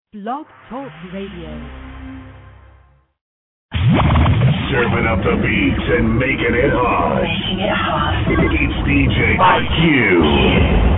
Blog Talk Radio. Serving up the beats and making it hot. It's DJ IQ.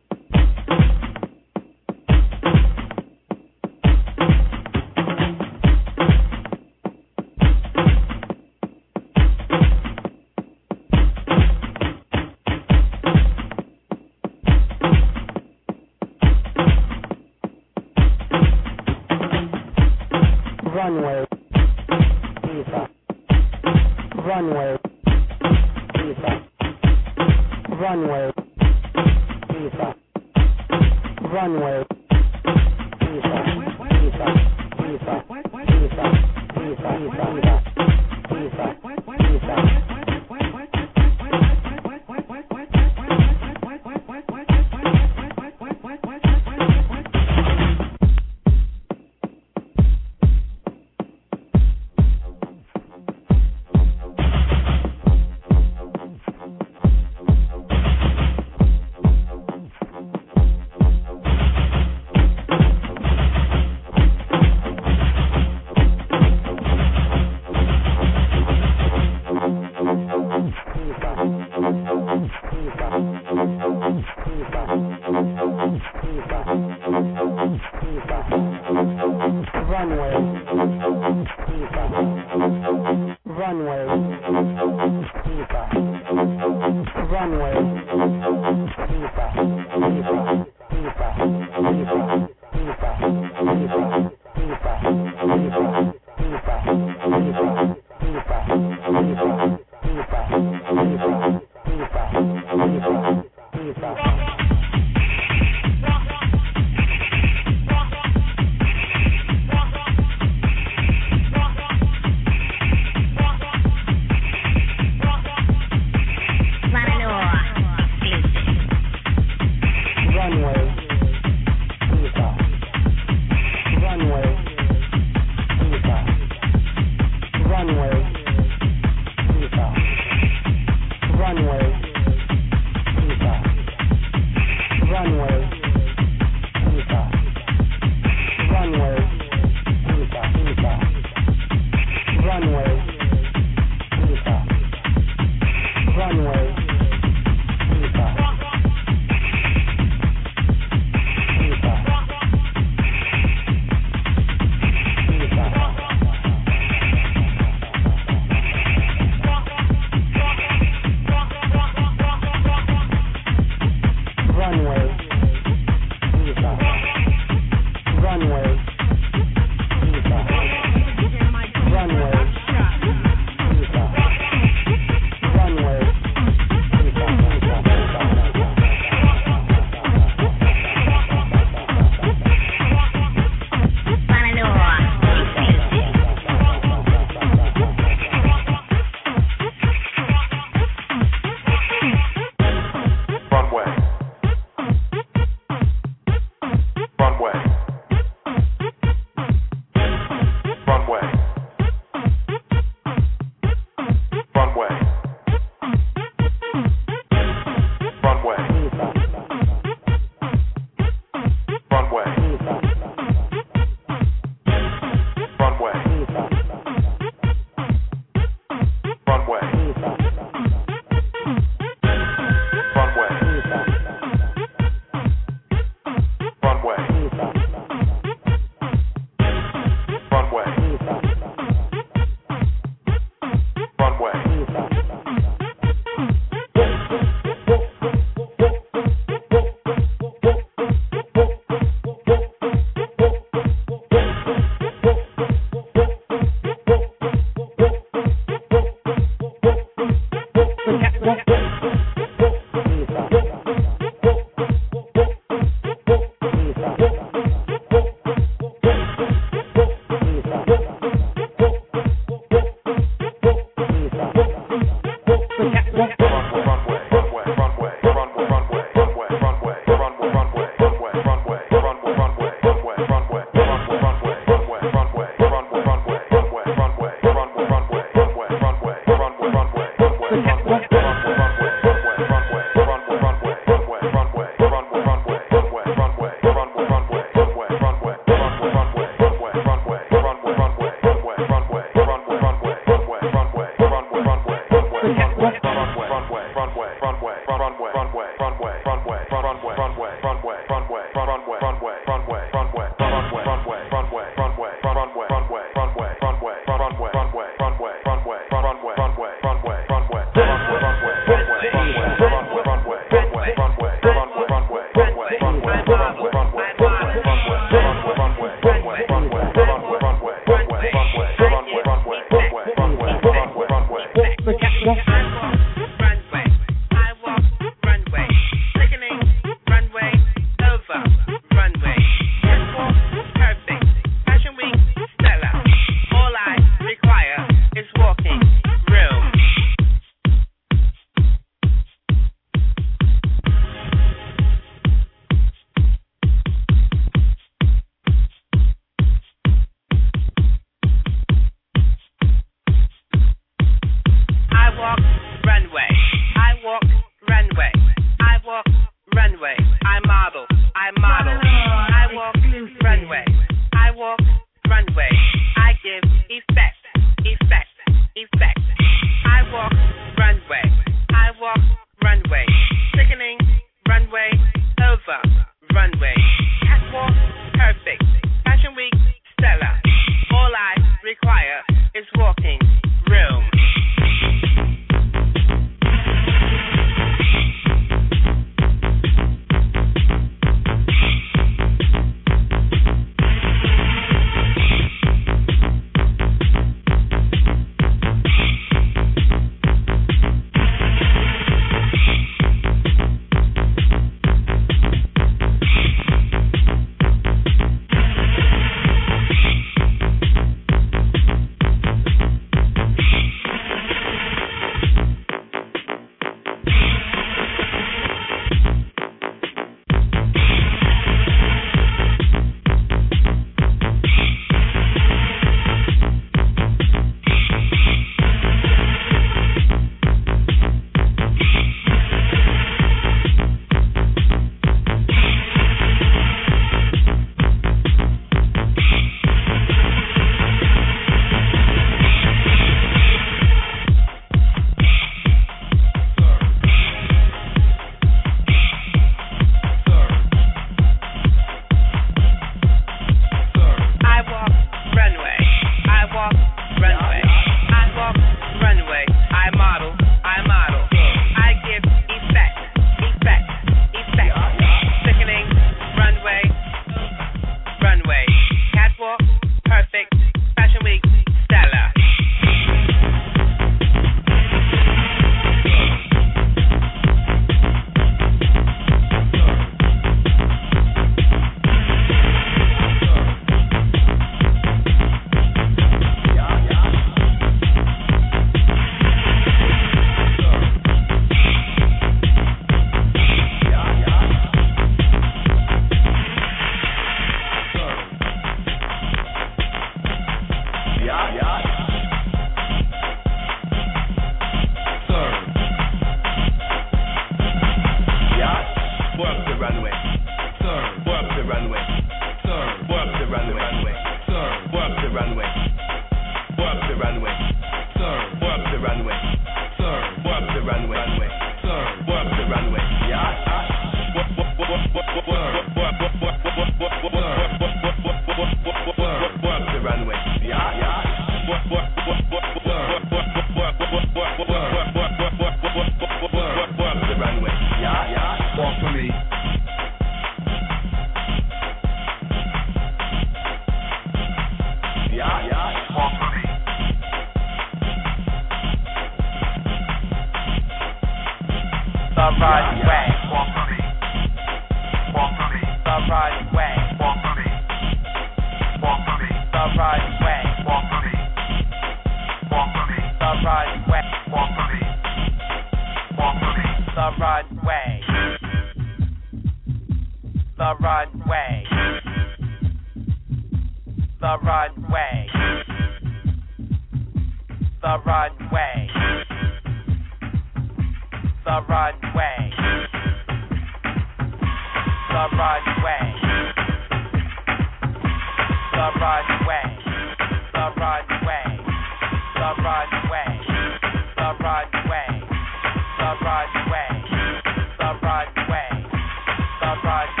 The right way.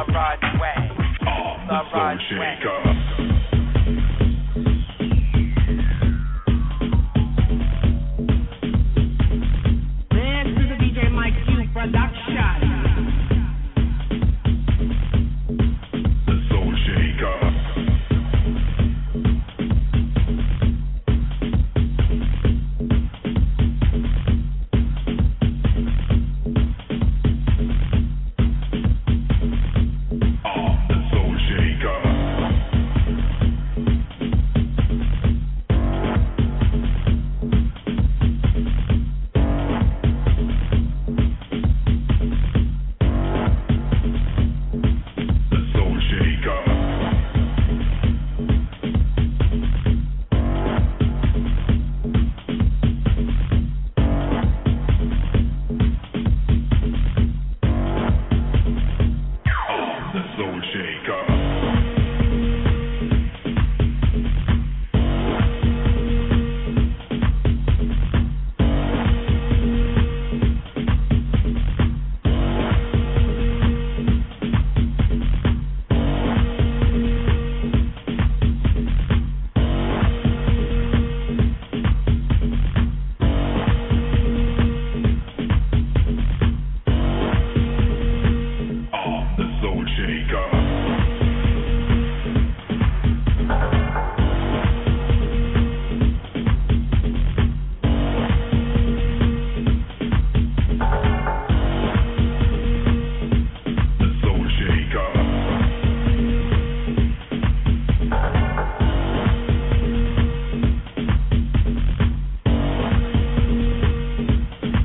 runway. The runway. Production. The Soul Shaker.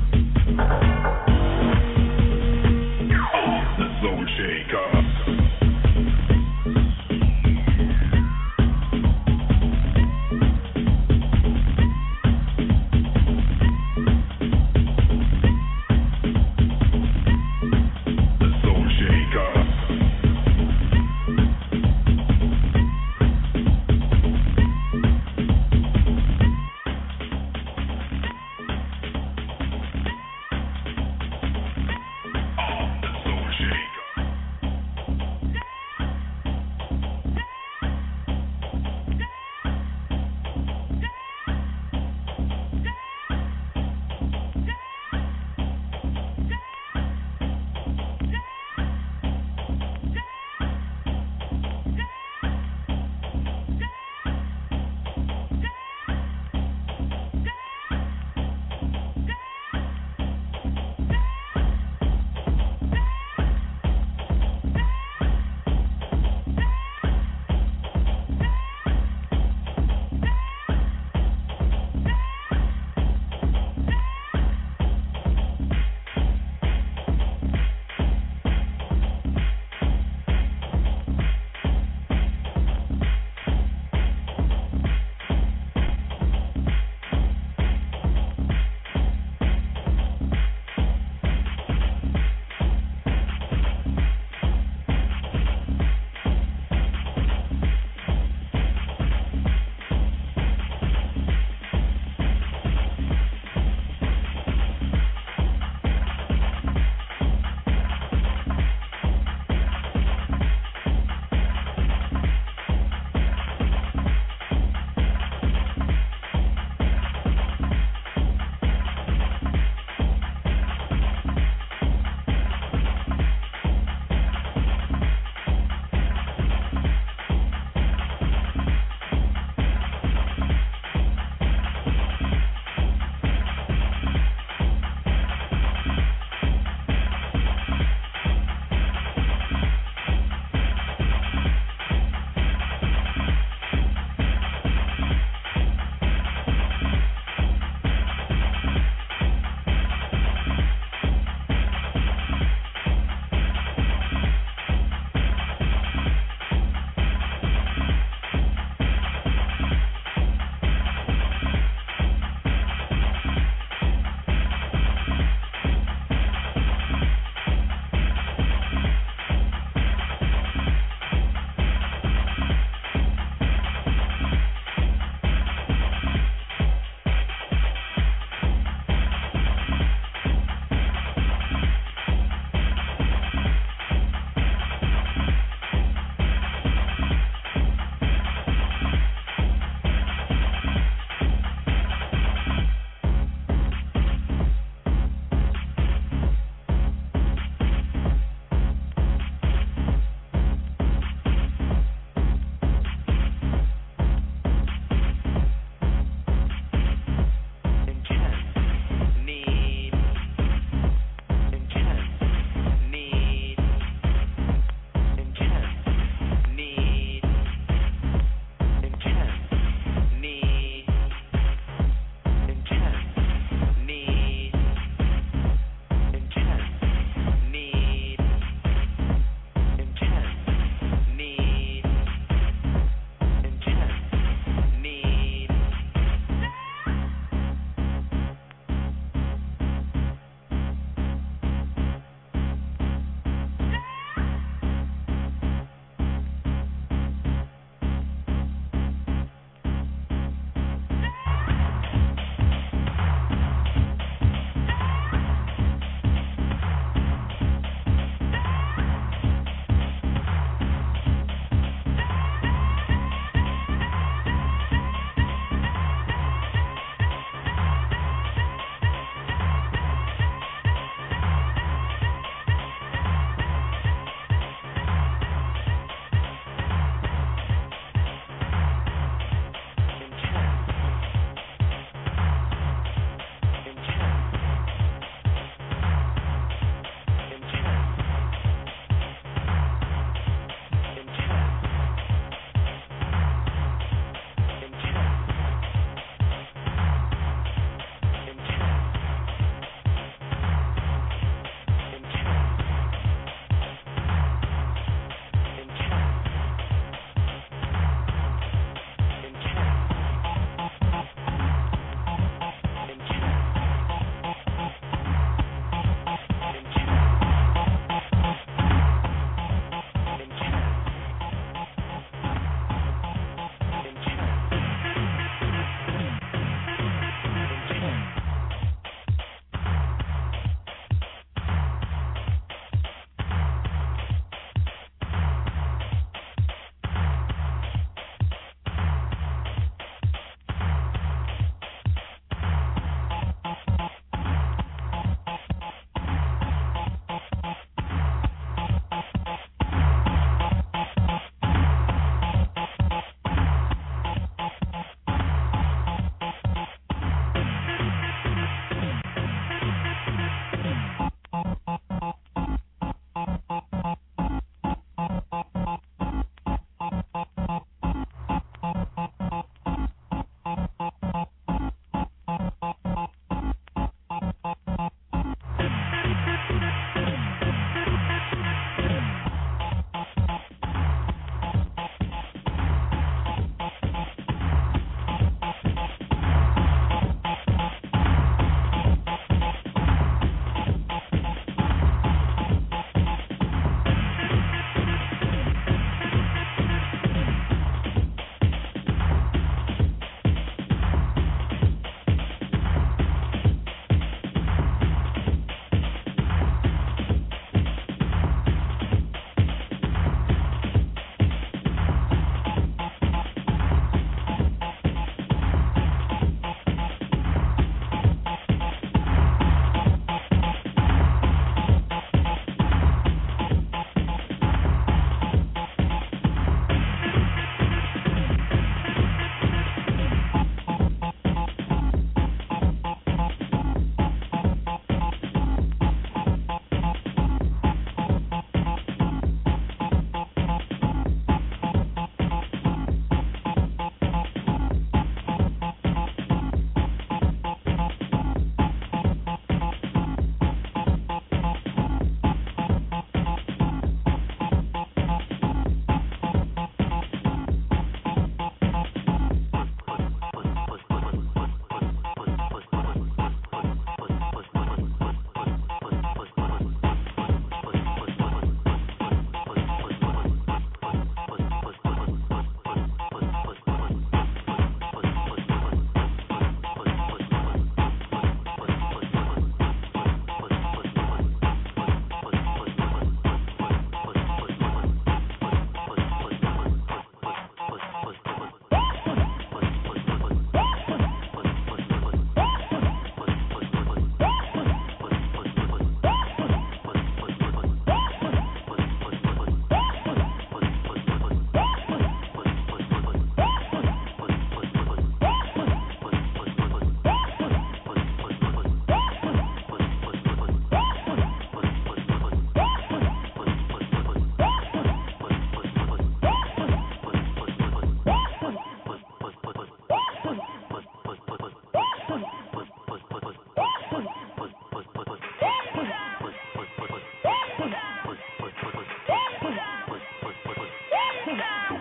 Shaker.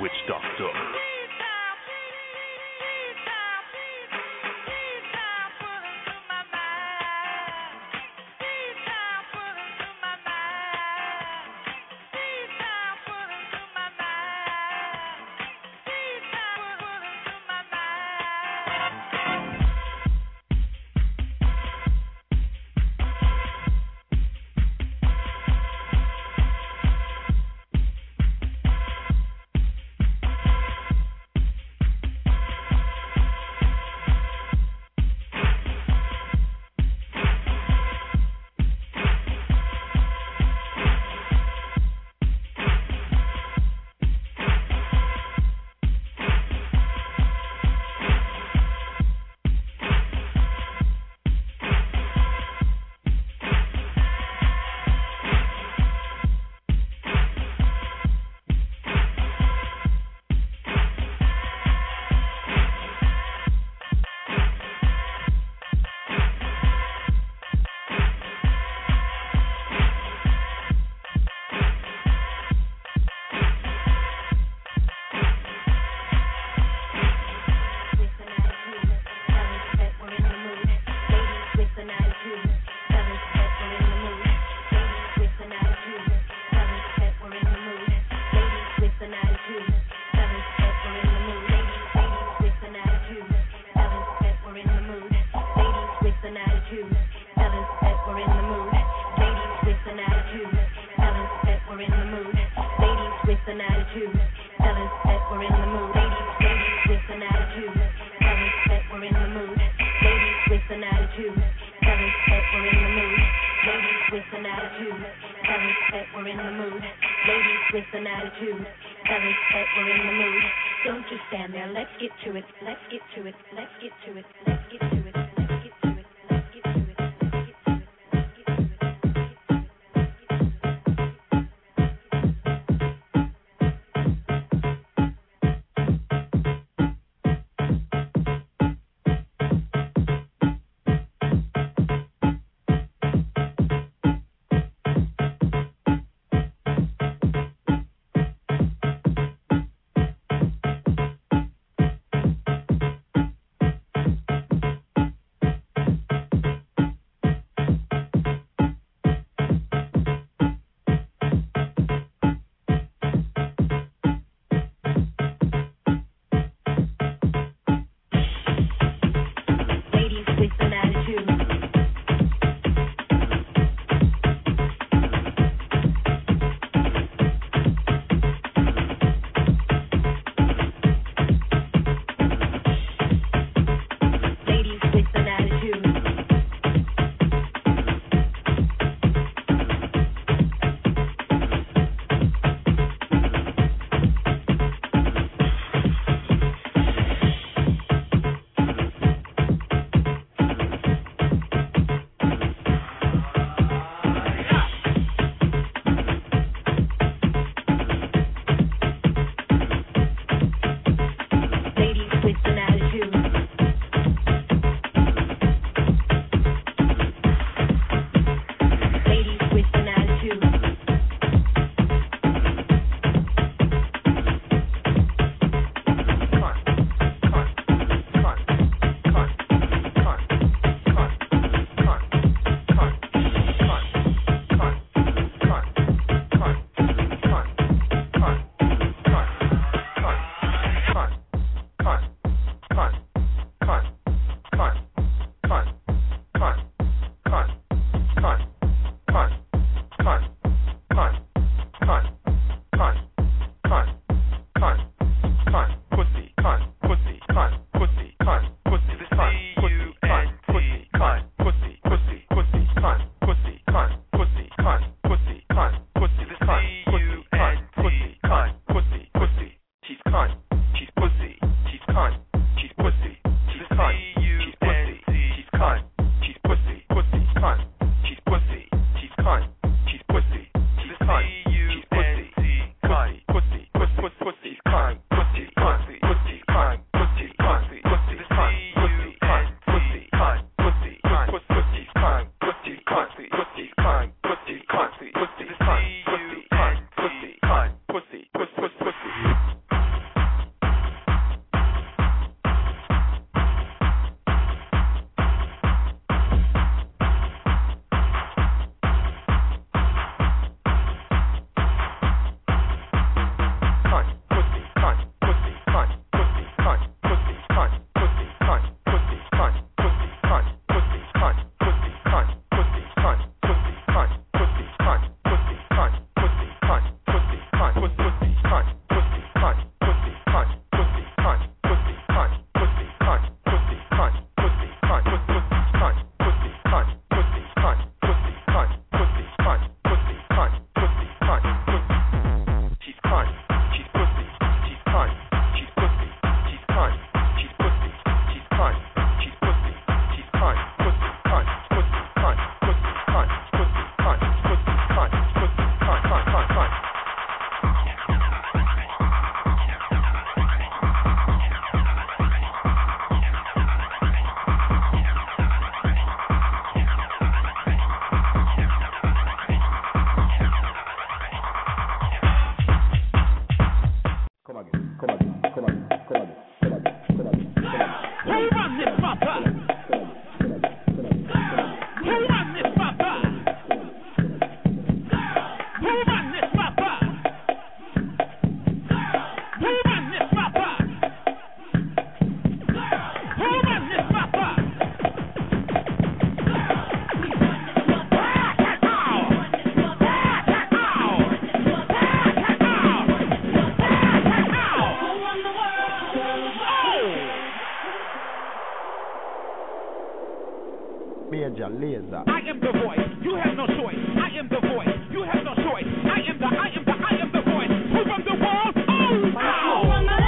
witch doctor. Major Lazer. I am the voice. You have no choice. I am the voice. You have no choice. I am the voice. Who from the world? Oh, wow.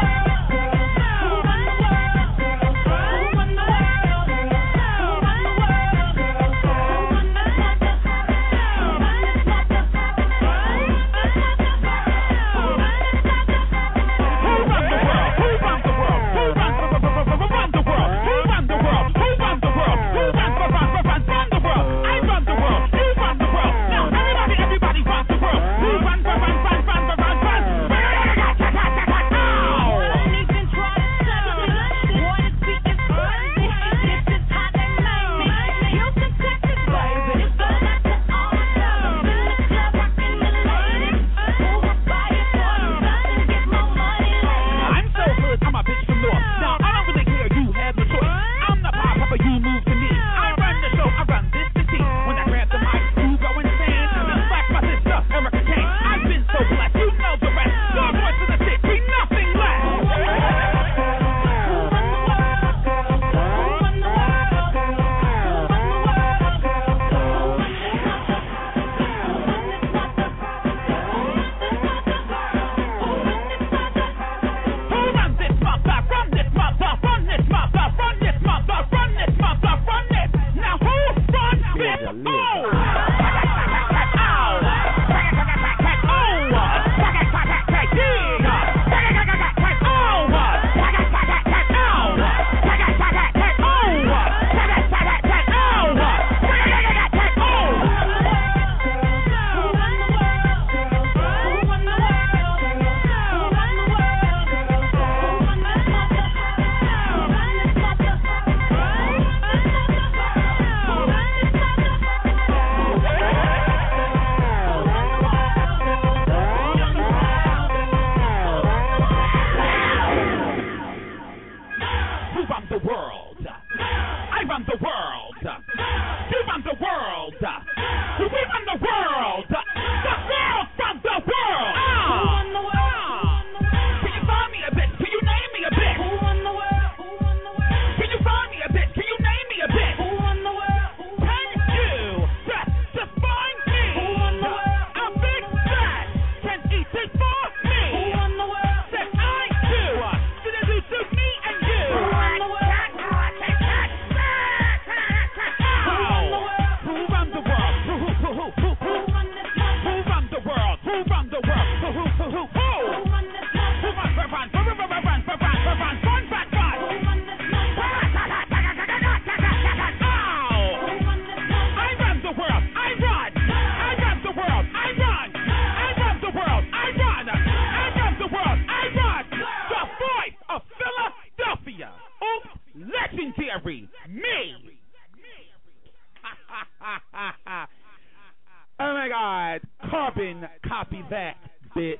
Oh my God, Carbon, copy that, bitch.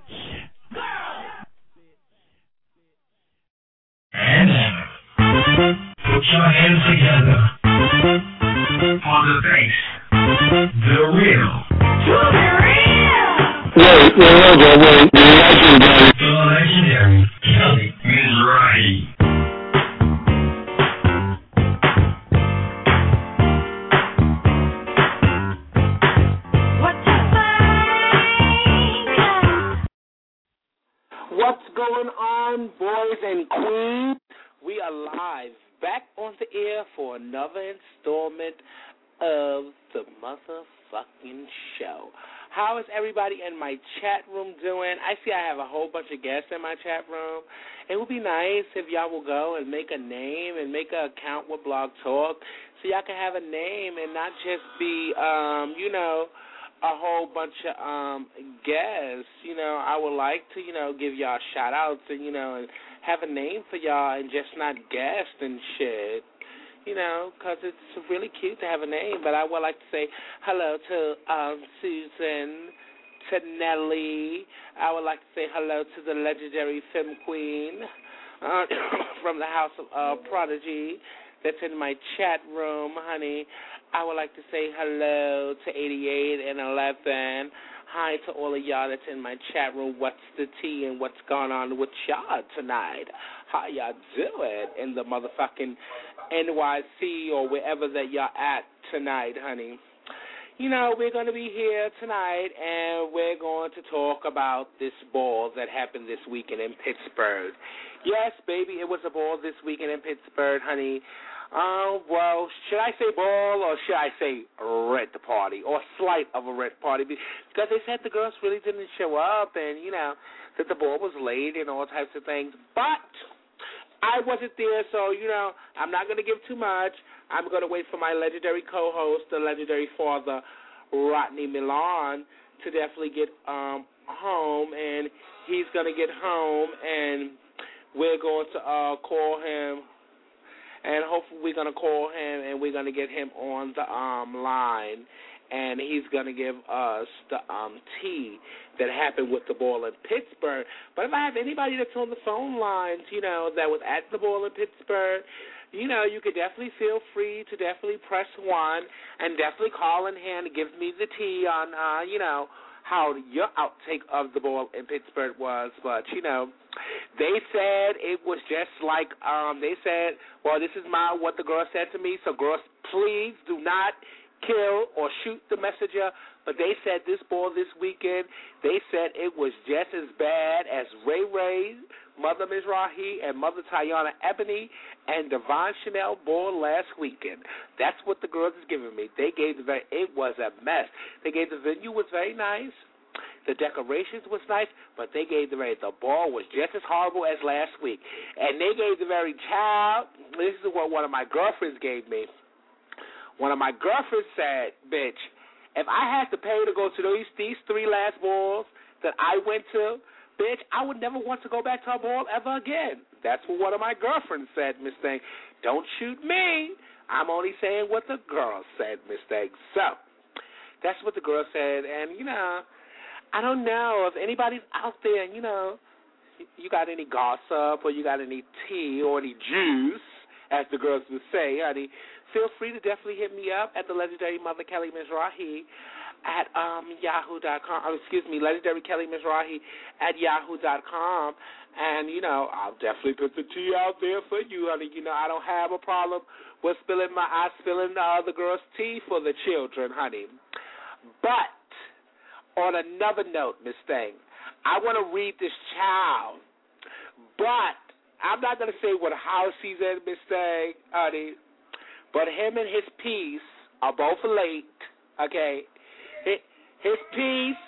And put your hands together for the bass, the real. To be real. The legendary Kelly Mizrahi. What's going on, boys and queens? We are live, back on the air for another installment of the motherfucking show. How is everybody in my chat room doing? I see I have a whole bunch of guests in my chat room. It would be nice if y'all will go and make a name and make an account with Blog Talk so y'all can have a name and not just be, a whole bunch of guests. I would like to, give y'all shout-outs and, and have a name for y'all and just not guests and shit, because it's really cute to have a name. But I would like to say hello to Susan, to Nelly. I would like to say hello to the legendary Femme Queen from the House of Prodigy that's in my chat room, honey. I would like to say hello to 88 and 11. Hi to all of y'all that's in my chat room. What's the tea and what's going on with y'all tonight? How y'all doing in the motherfucking NYC or wherever that y'all at tonight, honey? We're going to be here tonight, and we're going to talk about this ball that happened this weekend in Pittsburgh. Yes, baby, it was a ball this weekend in Pittsburgh, honey. Well, should I say ball or should I say red party or slight of a red party? Because they said the girls really didn't show up and, that the ball was late and all types of things. But I wasn't there, so, I'm not going to give too much. I'm going to wait for my legendary co-host, the legendary father, Rodney Milan, to definitely get home. And he's going to get home, and we're going to call him. And hopefully we're going to call him and we're going to get him on the line. And he's going to give us the tea that happened with the ball in Pittsburgh. But if I have anybody that's on the phone lines, that was at the ball in Pittsburgh, you could definitely feel free to definitely press 1 and definitely call in here and give me the tea on, how your outtake of the ball in Pittsburgh was. But, they said it was just like, they said, well, this is what the girl said to me, so girls, please do not kill or shoot the messenger. But they said this ball this weekend, they said it was just as bad as Ray Ray, Mother Mizrahi, and Mother Tayana Ebony, and Devon Chanel ball last weekend. That's what the girls is giving me. They gave it was a mess. They gave the venue was very nice. The decorations was nice, but they gave the ball was just as horrible as last week. And they gave the very child, this is what one of my girlfriends gave me. One of my girlfriends said, bitch, if I had to pay to go to these 3 last balls that I went to, bitch, I would never want to go back to a ball ever again. That's what one of my girlfriends said, Miss Thing. Don't shoot me. I'm only saying what the girl said, Miss Thing. So, that's what the girl said. And, I don't know if anybody's out there, you got any gossip or you got any tea or any juice, as the girls would say, honey, feel free to definitely hit me up at the legendary Mother Kelly Mizrahi at yahoo.com. Legendary Kelly Mizrahi at yahoo.com. And, I'll definitely put the tea out there for you, honey. I don't have a problem with spilling the girls' tea for the children, honey. But on another note, Miss Thing, I want to read this child, but I'm not going to say what house he's in, Miss Thing, honey, but him and his piece are both late, okay? His piece,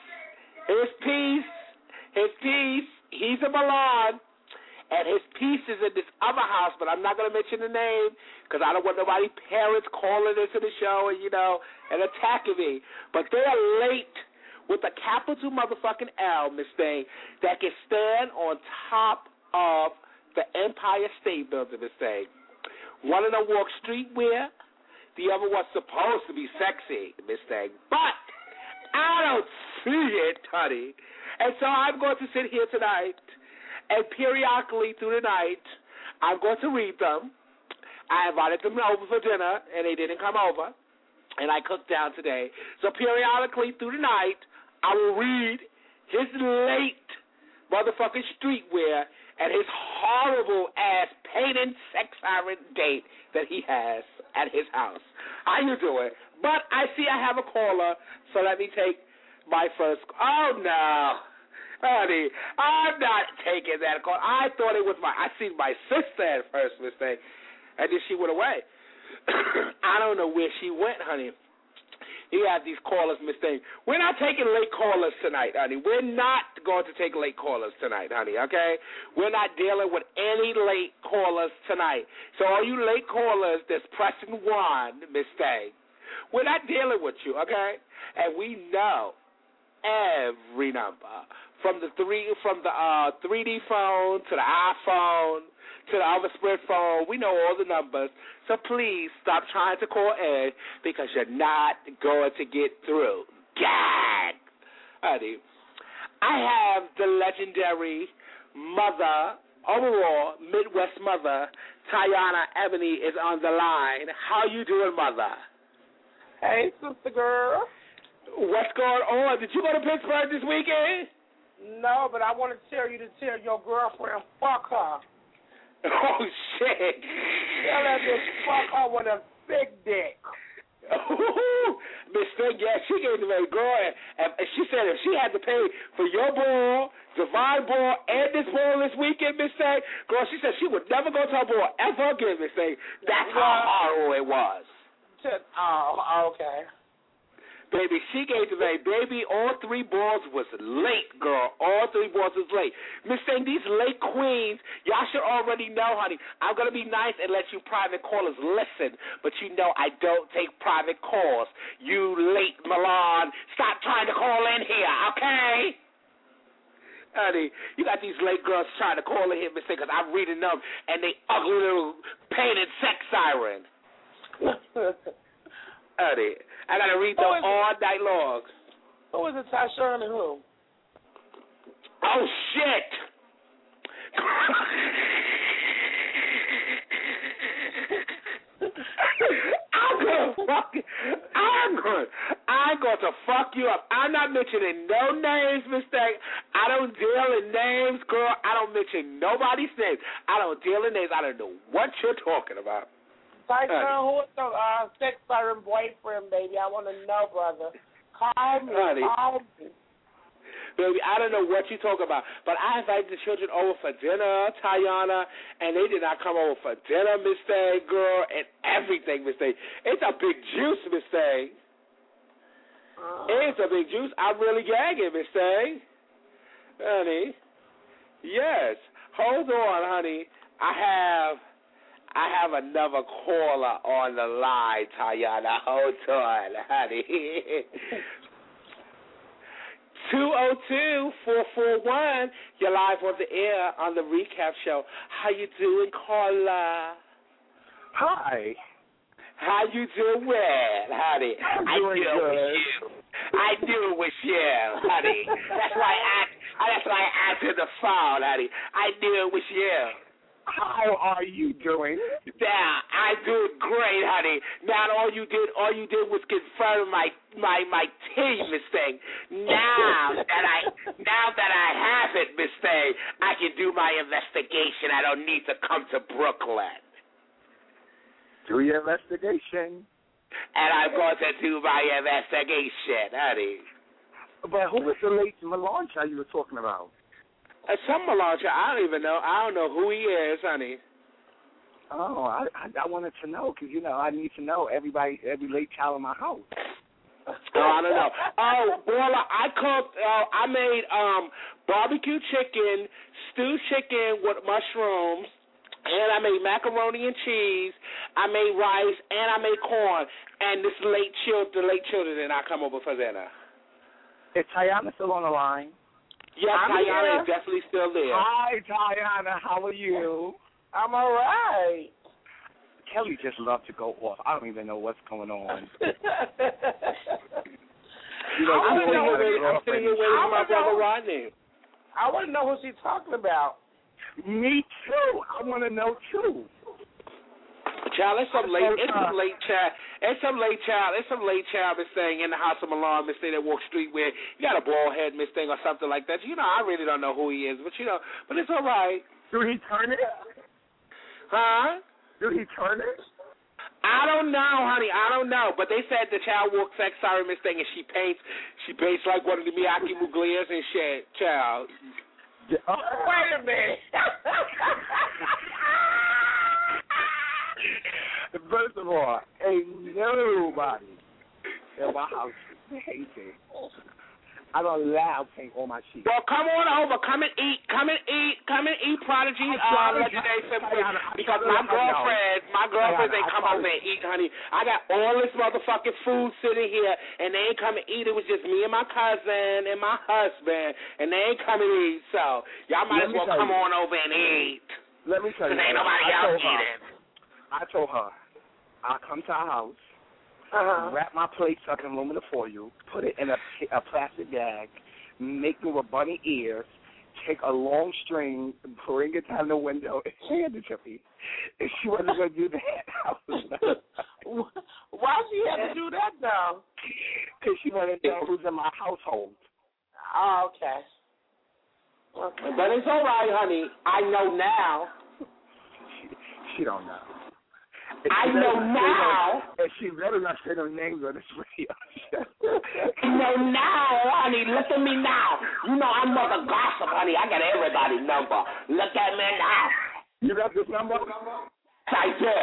he's a Milan, and his piece is in this other house, but I'm not going to mention the name because I don't want nobody parents calling into the show and attacking me. But they are late with a capital motherfucking L, Miss Thing, that can stand on top of the Empire State Building, Miss Thing. One of them walks streetwear, the other one's supposed to be sexy, Miss Thing. But I don't see it, honey. And so I'm going to sit here tonight, and periodically through the night, I'm going to read them. I invited them over for dinner, and they didn't come over, and I cooked down today. So periodically through the night, I will read his late motherfucking streetwear, and his horrible-ass painted sex siren date that he has at his house. How you doing? But I see I have a caller, so let me take my first. Oh, no. Honey, I'm not taking that call. I thought it was I seen my sister at first, Miss Thing, and then she went away. I don't know where she went, honey. You have these callers, Miss Thing. We're not taking late callers tonight, honey. We're not going to take late callers tonight, honey, okay? We're not dealing with any late callers tonight. So all you late callers that's pressing 1, Miss Thing, we're not dealing with you, okay? And we know every number from the 3D phone to the iPhone to the other Sprint phone. We know all the numbers. So please stop trying to call in because you're not going to get through. Gag! Honey, I have the legendary mother, overall Midwest mother, Tiana Ebony is on the line. How you doing, mother? Hey, sister girl. What's going on? Did you go to Pittsburgh this weekend? No, but I want to tell you to tell your girlfriend, fuck her. Oh, shit. Tell her to fuck her with a big dick. Miss Thing, yeah, she gave me a girl, and she said if she had to pay for your ball, Divine ball, and this ball this weekend, Miss Thing, girl, she said she would never go to a ball ever again, Miss Thing. That's how horrible it was. Oh, okay. Baby, she gave to me, baby, all 3 balls was late, girl. All 3 balls was late. Miss Thing, these late queens, y'all should already know, honey. I'm going to be nice and let you private callers listen, but you know I don't take private calls. You late Milan, stop trying to call in here, okay? Honey, you got these late girls trying to call in here, Miss Thing, because I'm reading them, and they ugly little painted sex siren. Honey, I got to read them all night long. Who is it, Tasha and who? Oh, shit. I'm going to fuck you up. I'm not mentioning no names, Miss Thing. I don't deal in names, girl. I don't mention nobody's names. I don't deal in names. I don't know what you're talking about. Tyson, who is the sex siren boyfriend, baby? I want to know, brother. Call me. Call me. Baby, I don't know what you're talking about, but I invited the children over for dinner, Tiana, and they did not come over for dinner, Miss Thing, girl, and everything, Miss Thing. It's a big juice, Miss Thing. It's a big juice. I'm really gagging, Miss Thing. Honey. Yes. Hold on, honey. I have another caller on the line, Tiana. Hold on, honey. 202-441. You're live on the air on the recap show. How you doing, caller? Hi. How you doing, honey? I'm doing good. I knew it was you, honey. That's why I answered the phone, honey. I knew it was you. How are you doing? Yeah, I'm doing great, honey. Now all you did was confirm my team, Miss Thing. Now that I have it, Miss Thing, I can do my investigation. I don't need to come to Brooklyn. Do your investigation. And I'm going to do my investigation, honey. But who was the late Melange you were talking about? Some Melange, I don't even know. I don't know who he is, honey. Oh, I wanted to know because, you know, I need to know every late child in my house. Oh, I don't know. Oh, well, I made barbecue chicken, stewed chicken with mushrooms, and I made macaroni and cheese. I made rice, and I made corn. And the late children did not come over for dinner. Is Tiana still on the line? Yes, Tiana is definitely still there. Hi, Tiana. How are you? I'm all right. Kelly just loves to go off. I don't even know what's going on. You know, I'm sitting here waiting for my brother Rodney. I want to know who she's talking about. Me too. I want to know too. Child, it's some late child, Miss Thing, in the house of Milan, Miss Thing, that walks street where you got a bald head, Miss Thing, or something like that. You know, I really don't know who he is, but but it's all right. Do he turn it? Huh? Do he turn it? I don't know, honey. I don't know. But they said the child walks like sorry, Miss Thing, and she paints like one of the Miyake Muglias and shit, child. Wait a minute. First of all, ain't nobody in my house hating. I don't allow paint on my sheets. Well, come on over. Come and eat, Prodigy Legendary Simply, because my girlfriends ain't come over and eat, honey. I got all this motherfucking food sitting here, and they ain't come and eat. It was just me and my cousin and my husband, and they ain't come and eat. So y'all might as well come on over and eat. Let me tell you. Because ain't nobody else eating. I told her, I'll come to our house. Wrap my plates up in aluminum foil, put it in a plastic bag, make them with bunny ears, take a long string, bring it down the window, and hand it to me. If she wasn't going to do that, I was not. Why she had to do that, though? Because she wanted to know who's in my household. Oh, okay. But it's all right, honey. I know now. She don't know. I know now. And she better not say no names on this radio show. I know now, honey. Look at me now. You know I'm Mother Gossip, honey. I got everybody's number. Look at me now. You got this number? I do.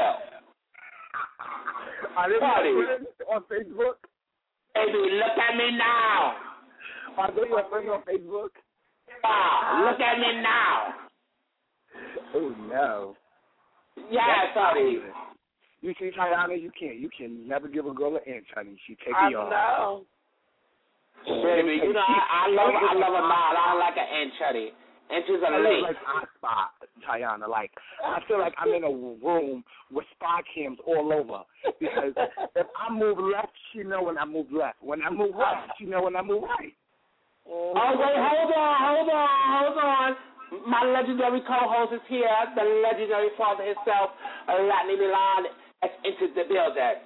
Are they on Facebook? Baby, look at me now. Are they your friends on Facebook? Look at me now. Oh, no. Yes, honey. You see, Tiana, you can never give a girl an inch, honey. She take you off. I know. Baby, you know, I love a mile. I don't like an inch, honey. Inches are late. Like I spot, Tiana. Like, I feel like I'm in a room with spy cams all over. Because if I move left, she know when I move left. When I move right, she know when I move right. Oh, wait, hold on. My legendary co-host is here, the legendary father himself, Rodney Milan, has entered the building.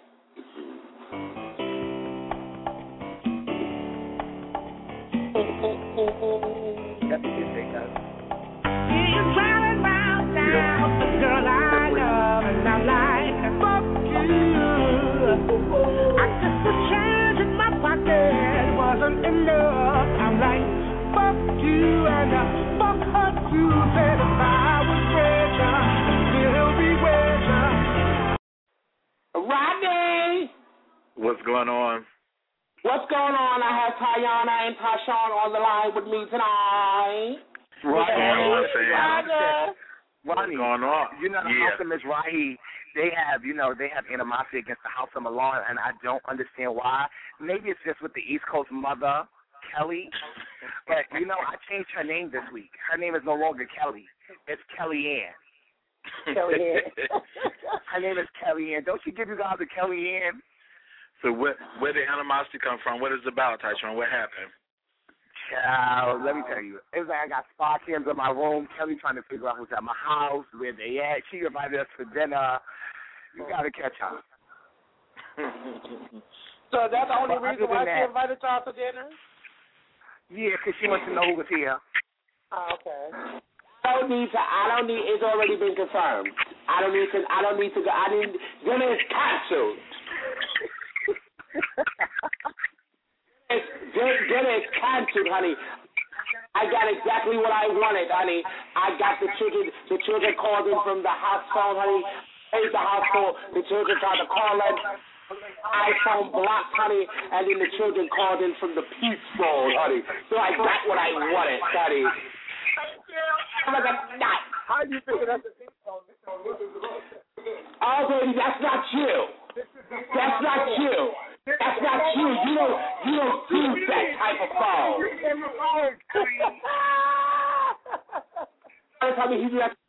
He's driving round town, the girl I love, and I'm like, fuck you. I guess the change in my pocket wasn't enough. I'm like, fuck you, and fuck her too. Said if I was richer, still be richer. Rodney! What's going on? What's going on? I have Tiana and Tashawn on the line with me tonight. What's going on, Sam? What's going on? You know, the house of Ms. Rahi, they have animosity against the house of Milan, and I don't understand why. Maybe it's just with the East Coast mother, Kelly. But, you know, I changed her name this week. Her name is no longer Kelly. It's Kellyanne. Kellyanne. Her name is Kellyanne. Don't she give you guys a Kellyanne? So where did animosity come from? What is it about, Tyshawn? What happened? Child, let me tell you. It was like I got spy cams in my room. Kelly trying to figure out who's at my house, where they at. She invited us for dinner. You got to catch up. So that's the only reason why she invited y'all to dinner? Yeah, because she wants to know who was here. Oh, okay. I don't need, it's already been confirmed. I don't need to go. Dinner is canceled. Dinner is canceled, honey. I got exactly what I wanted, honey. I got the children called in from the house phone, honey. Paid the house phone. The children tried to call in. iPhone blocked, honey, and then the children called in from the peace phone, honey. So I got what I wanted, honey. How do you figure that's the peace phone? Oh, baby, that's not you. That's not you. That's not you. You don't do that type of phone. Tell me he left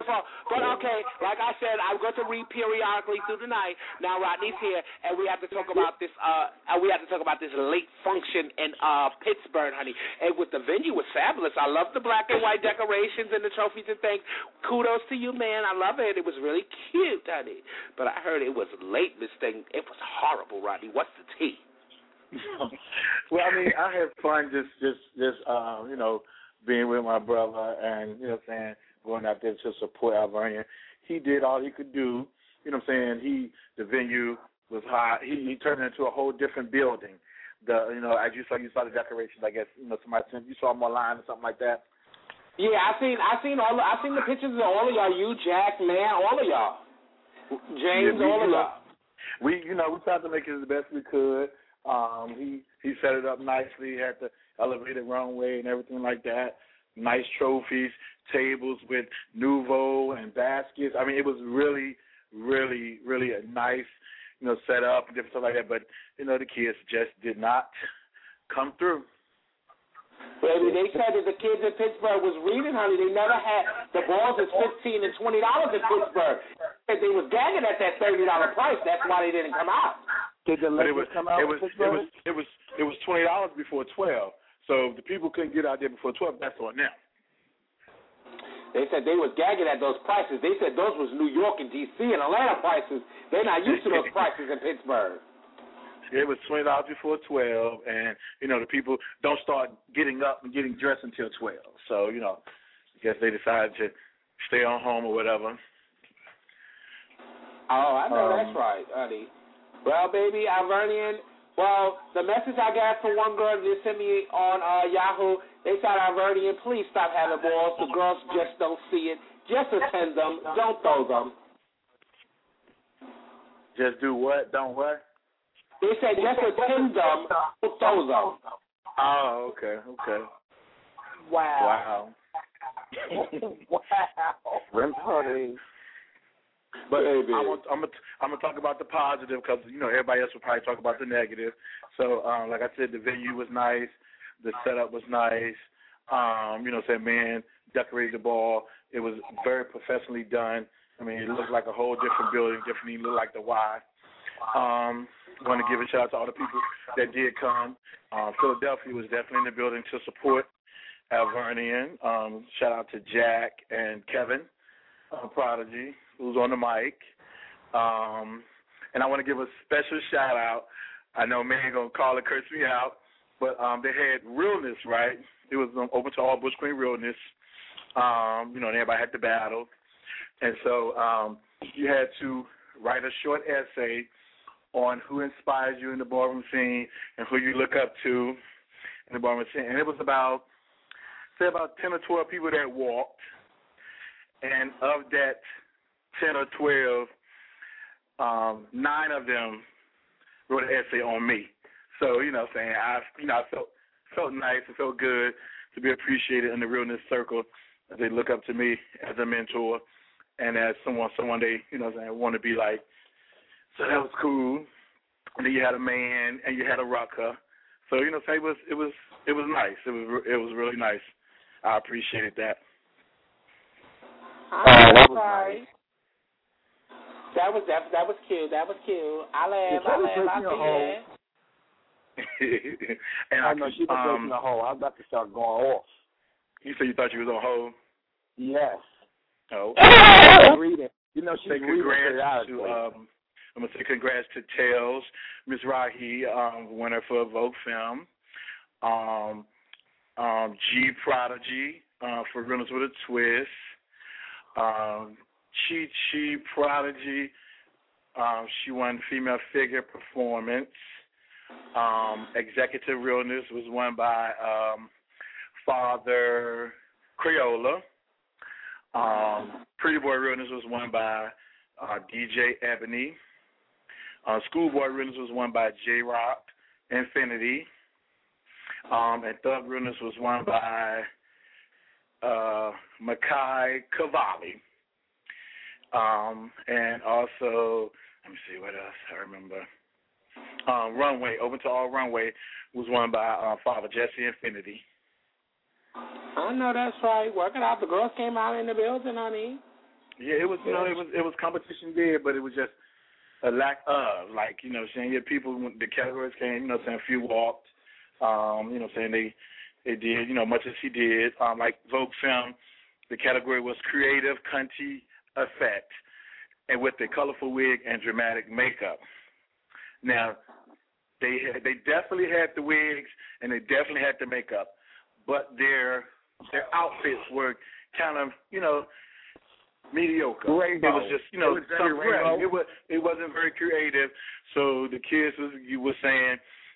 But okay, like I said, I'm going to read periodically through the night. Now Rodney's here, and we have to talk about this. Late function in Pittsburgh, honey. And with the venue was fabulous. I love the black and white decorations and the trophies and things. Kudos to you, man. I love it. It was really cute, honey. But I heard it was late. This thing, it was horrible, Rodney. What's the tea? Well, I mean, I had fun just being with my brother and, going out there to support Alvernian. He did all he could do. You know what I'm saying? The venue was hot. He turned it into a whole different building. As you saw the decorations, I guess, somebody sent you saw them online or something like that. Yeah, I seen the pictures of all of y'all, you, Jack, man, all of y'all. James, all of y'all. We tried to make it as best we could. He set it up nicely. He had the elevated runway and everything like that. Nice trophies, tables with nouveau and baskets. I mean, it was really, really, really a nice, set up and different stuff like that. But, the kids just did not come through. Baby, they said that the kids in Pittsburgh was reading, honey. They never had the balls is $15 and $20 in Pittsburgh. They was gagging at that $30 price. That's why they didn't come out. Did the Lakers come out? It was $20 before 12. So the people couldn't get out there before 12. That's on now. They said they was gagging at those prices. They said those was New York and D.C. and Atlanta prices. They're not used to those prices in Pittsburgh. It was $20 before 12, and, the people don't start getting up and getting dressed until 12. So, I guess they decided to stay on home or whatever. Oh, I know that's right, honey. Well, baby, Alvernian, the message I got from one girl that sent me on Yahoo, they said, Alvernian, please stop having balls. The girls just don't see it. Just attend them. Don't throw them. Just do what? Don't what? They said just attend them. Don't throw them. Oh, okay. Wow. Rim party. But I'm gonna talk about the positive because everybody else will probably talk about the negative. So like I said, the venue was nice, the setup was nice. Man decorated the ball. It was very professionally done. I mean, it looked like a whole different building. Definitely looked like the Y. Want to give a shout out to all the people that did come. Philadelphia was definitely in the building to support Alvernian. Shout out to Jack and Kevin, Prodigy, who's on the mic. And I want to give a special shout out. I know man gonna call and curse me out, but they had Realness, right? It was open to all Bush Queen Realness. And everybody had to battle. And so you had to write a short essay on who inspires you in the ballroom scene and who you look up to in the ballroom scene. And it was about 10 or 12 people that walked. And of that 10 or 12, 9 of them wrote an essay on me. So, I felt nice and felt good to be appreciated in the Realness circle as they look up to me as a mentor and as someone they, want to be like. So that was cool. And then you had a man and you had a rocker. So, it was nice. It was really nice. I appreciated that. That was nice. That was cute. I laughed. And I know she was in the hole. I was about to start going off. You said you thought she was on hold? Yes. Oh. Reading. She's reading periodically. I'm going to say congrats to Tails, Miss Rahi, winner for Vogue Film. G Prodigy for Realness with a Twist. Chi Prodigy, she won Female Figure Performance. Executive Realness was won by Father Crayola. Pretty Boy Realness was won by DJ Ebony. Schoolboy Realness was won by J-Rock Infinity. And Thug Realness was won by Makai Cavalli. And also, let me see what else I remember. Runway, Open to All Runway was won by Father Jesse Infinity. I know that's right. Working out. The girls came out in the building, honey. Yeah, it was. You know, it was competition there, but it was just a lack of, like, you know, saying, yeah, people, when the categories came, you know, saying a few walked, you know, saying they did, you know, much as he did. Like Vogue Film, the category was creative cunty effect, and with a colorful wig and dramatic makeup. Now, they definitely had the wigs and they definitely had the makeup, but their outfits were kind of, you know, mediocre. Rainbow. It was just, you know, it wasn't very creative. So the kids were saying,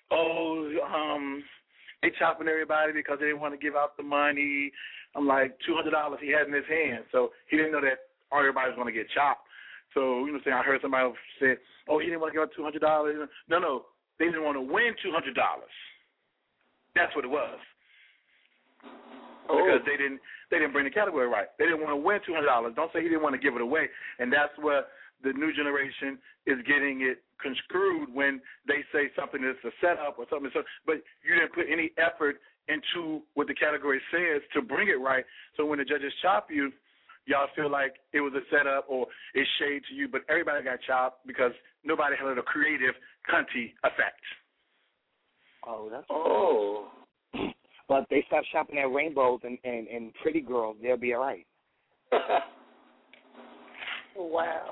they chopping everybody because they didn't want to give out the money. I'm like, $200 he had in his hand, so he didn't know that everybody was going to get chopped. So, you know, I heard somebody say, he didn't want to give out $200. No, they didn't want to win $200. That's what it was. Because they didn't bring the category right. They didn't want to win $200. Don't say he didn't want to give it away. And that's where the new generation is getting it construed when they say something is a setup or something. But you didn't put any effort into what the category says to bring it right. So when the judges chop you, y'all feel like it was a setup or it's shade to you. But everybody got chopped because nobody had a creative cunty effect. But if they stop shopping at rainbows and pretty girls, they'll be all right. Wow.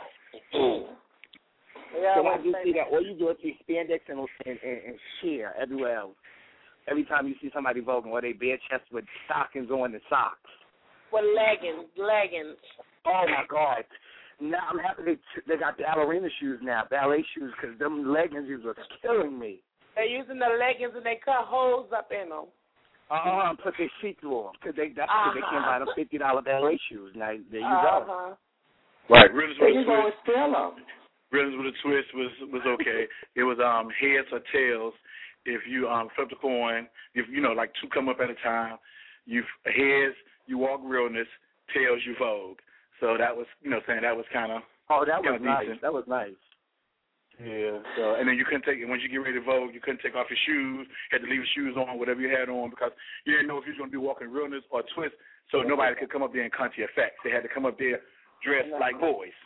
So when you see that, all you do is see spandex and sheer everywhere else. Every time you see somebody voguing, or they bare chest with stockings on and socks. With leggings. Oh, my God. Now I'm happy they got the ballerina shoes now, ballet shoes, because them leggings was killing me. They're using the leggings and they cut holes up in them. And put their feet through them, because they can't buy them $50 ballet shoes. Now, there you go. Right, Riddles with a twist. Riddles with a twist was okay. It was heads or tails. If you flip the coin, if you know, like two come up at a time, heads you walk realness, tails you vogue. So that was, you know, saying that was kind of that was nice. Decent. That was nice. Yeah. So and then you couldn't take it once you get ready to vogue. You couldn't take off your shoes. Had to leave your shoes on, whatever you had on, because you didn't know if you was going to be walking realness or twist. So nobody could come up there in country effects. They had to come up there dressed like boys.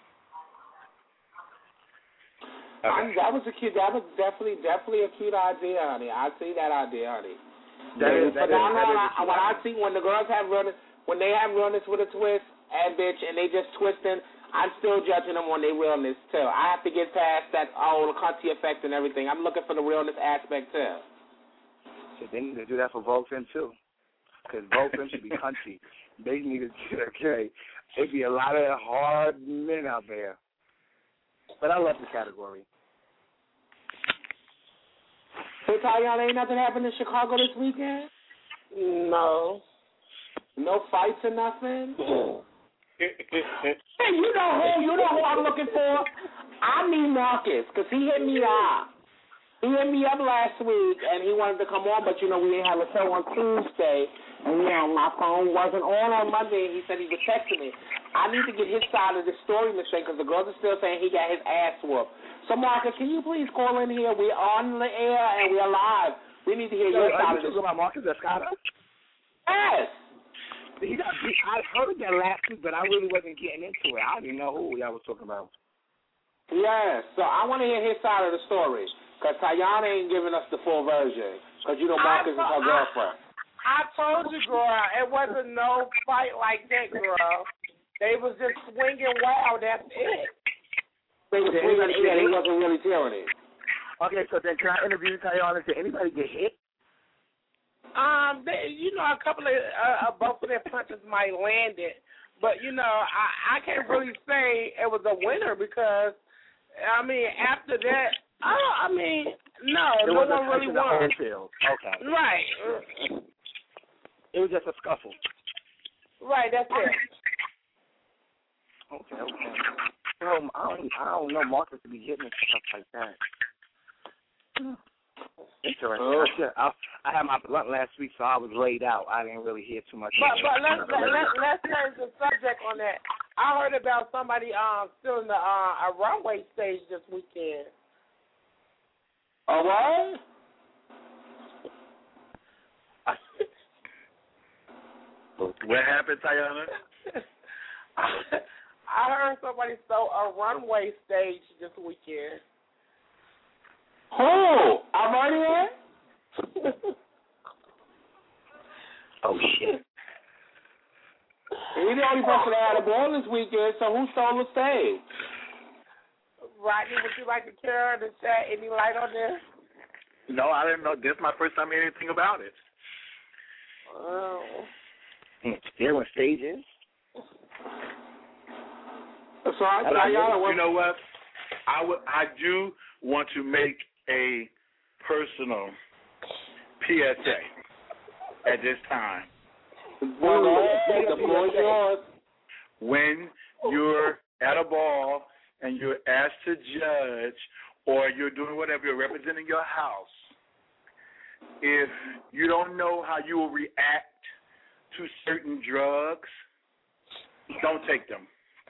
That was definitely a cute idea, honey. I see that idea, honey. When I see when the girls have realness, when they have realness with a twist and they just twisting, I'm still judging them on their realness too. I have to get past that the country effect and everything. I'm looking for the realness aspect too. So they need to do that for Vogue Film too, because Vogue Film should be country. They need to there'd be a lot of hard men out there. But I love the category. So, Tayyana, ain't nothing happened in Chicago this weekend? No. No fights or nothing? Hey, you know who I'm looking for? I need Marcus, because he hit me up. He hit me up last week, and he wanted to come on, but, we didn't have a show on Tuesday. And, my phone wasn't on Monday, and he said he would text me. I need to get his side of the story, Miss Shane, because the girls are still saying he got his ass whooped. So, Marcus, can you please call in here? We're on the air, and we're live. We need to hear your side of the story. About Marcus Escada? Yes. I heard that last week, but I really wasn't getting into it. I didn't know who y'all was talking about. Yes, so I want to hear his side of the story, because Tayyana ain't giving us the full version, because Marcus is her girlfriend. I told you, girl, it wasn't no fight like that, girl. They was just swinging wild, that's it. They were swinging, he wasn't really feeling it. Okay, so then can I interview Tayyana? Did anybody get hit? A couple of both of their punches might land it, but I can't really say it was a winner because after that, no one really won. Okay. Right. It was just a scuffle. Right. That's it. Okay. Well, I don't know Marcus to be hitting and stuff like that. Interesting. I had my blunt last week, so I was laid out. I didn't really hear too much. But let's change the subject on that. I heard about somebody still in the a runway stage this weekend. Oh, what? What happened, Tayyana? I heard somebody stole a runway stage this weekend. Who? Armani? Oh, shit. He's the only person that had a ball this weekend, so who stole the stage? Rodney, would you like to care to shed any light on this? No, I didn't know. This is my first time hearing anything about it. Oh. Stealing stages? So you know what? I do want to make a personal PSA at this time. Well, the floor is yours. When you're at a ball and you're asked to judge or you're doing whatever, you're representing your house, if you don't know how you will react to certain drugs, don't take them.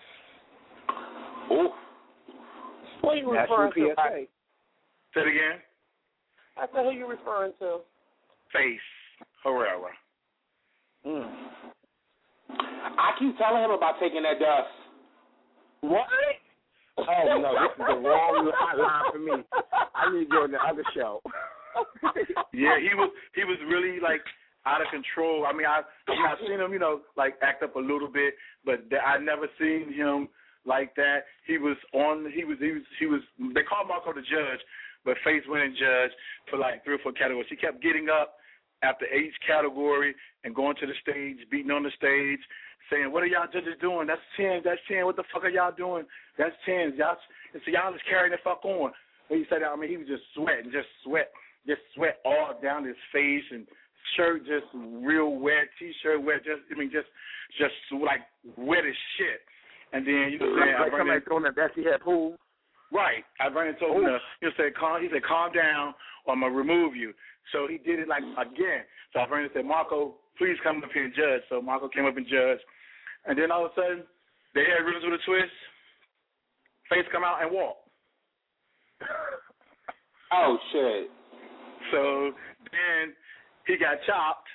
Ooh. Who are you referring to? Say it again. I said, who are you referring to? Face Herrera. I keep telling him about taking that dust. What? Oh, no, this is the wrong line for me. I need to go on the other show. Yeah, he was really, like, out of control. I mean, I've seen him, like, act up a little bit, but I never seen him like that. They called Marco the judge, but Face went and judged for like 3 or 4 categories. He kept getting up after each category and going to the stage, beating on the stage, saying, "What are y'all judges doing? That's 10. That's 10. What the fuck are y'all doing? That's 10. Y'all just carrying the fuck on." When he said that, I mean, he was just sweating, just sweat all down his face, and shirt just real wet, T-shirt wet, just like wet as shit. And then somebody throwing that Bessie head pool. Right. I ran and told him he said, calm down or I'm gonna remove you. So he did it like again. So I ran and said, Marco, please come up here and judge. So Marco came up and judged. And then all of a sudden, they had Riddles with a twist. Face come out and walk. Oh shit. So then he got chopped,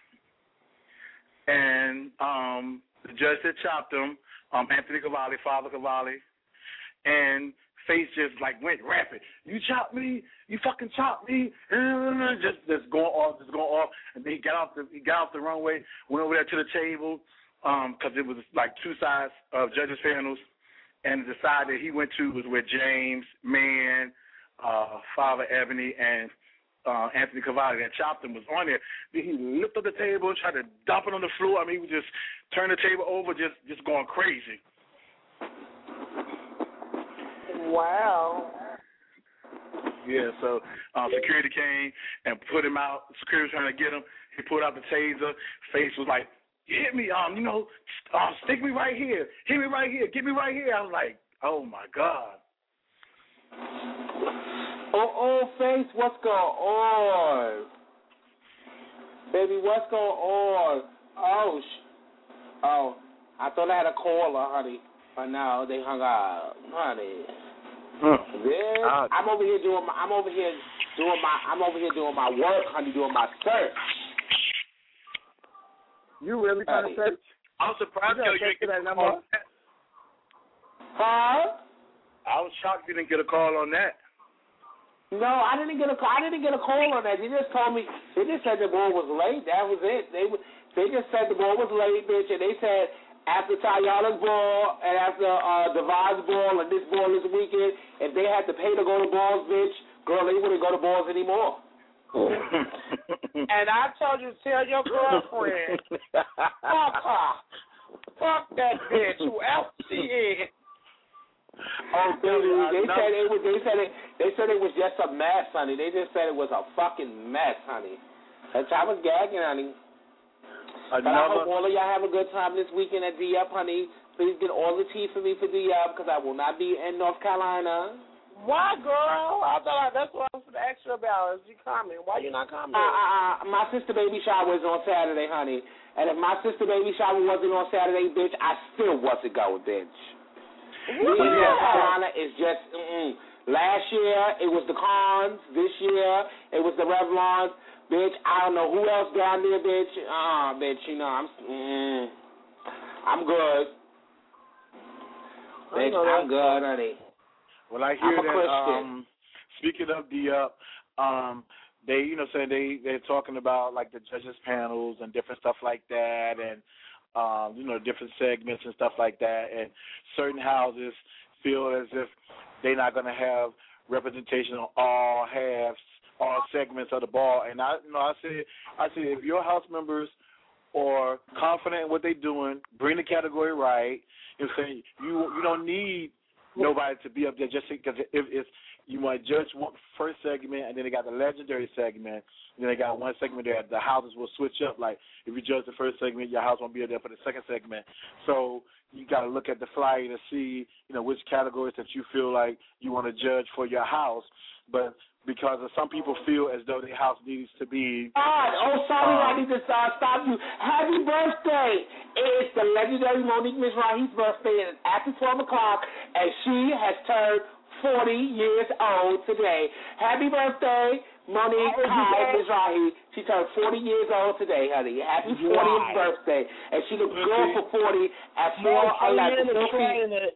and the judge had chopped him. Anthony Cavalli, Father Cavalli, and Face just like went rapid. You chopped me, you fucking chopped me, just going off, and then he got off the runway, went over there to the table, because it was like 2 sides of judges panels, and the side that he went to was where James, Mann, Father Ebony, and Anthony Cavalli that chopped him was on there. Then he lifted up the table, tried to dump it on the floor. I mean, he would just turn the table over, just going crazy. Wow. Yeah, so security came and put him out. Security was trying to get him. He pulled out the taser. Face was like, hit me, stick me right here. Hit me right here. Get me right here. I was like, oh, my God. Oh, Face, what's going on? Baby, what's going on? Oh, I thought I had a caller, honey. But no, they hung up, honey. I'm over here doing my work, honey, doing my search. You really trying to search? I was surprised you didn't get that number. Huh? I was shocked you didn't get a call on that. No, I didn't get a call. On that. They just told me. They just said the ball was late. That was it. They just said the ball was late, bitch, and they said after Tayana's ball and after Devon's ball and this ball this weekend, if they had to pay to go to balls, bitch, girl, they wouldn't go to balls anymore. And I told you, tell your girlfriend, fuck her, fuck that bitch, whoever she is. Oh, baby, they said it was just a mess, honey. They just said it was a fucking mess, honey. That's I was gagging, honey. But I hope all of y'all have a good time this weekend at D-Up, honey. Please get all the tea for me for D-Up, because I will not be in North Carolina. Why, girl? I thought that's what I was for the extra balance. You coming? Why you not coming? My sister baby shower is on Saturday, honey. And if my sister baby shower wasn't on Saturday, bitch, I still wasn't going, bitch. North Carolina is just, Last year, it was the Cons. This year, it was the Revlons. Bitch, I don't know who else down there, bitch. Bitch, I'm good. Bitch, I'm good, honey. Well, I hear that. Speaking of they, saying they're talking about like the judges panels and different stuff like that, and different segments and stuff like that, and certain houses feel as if they're not going to have representation on all halves, all segments of the ball. And I said if your house members are confident in what they're doing, bring the category right. You don't need nobody to be up there just because if you might judge one first segment, and then they got the legendary segment, and then they got one segment there. The houses will switch up. Like if you judge the first segment, your house won't be there for the second segment. So you got to look at the flyer to see, which categories that you feel like you want to judge for your house. But because some people feel as though their house needs to be. Sorry, I need to stop you. Happy birthday! It's the legendary Monique Mizrahi's birthday, and after 12 o'clock, and she has turned 40 years old today. Happy birthday, Monique Mizrahi. She turned 40 years old today, honey. Happy 40th birthday. And she looks good for 40 at 4'11".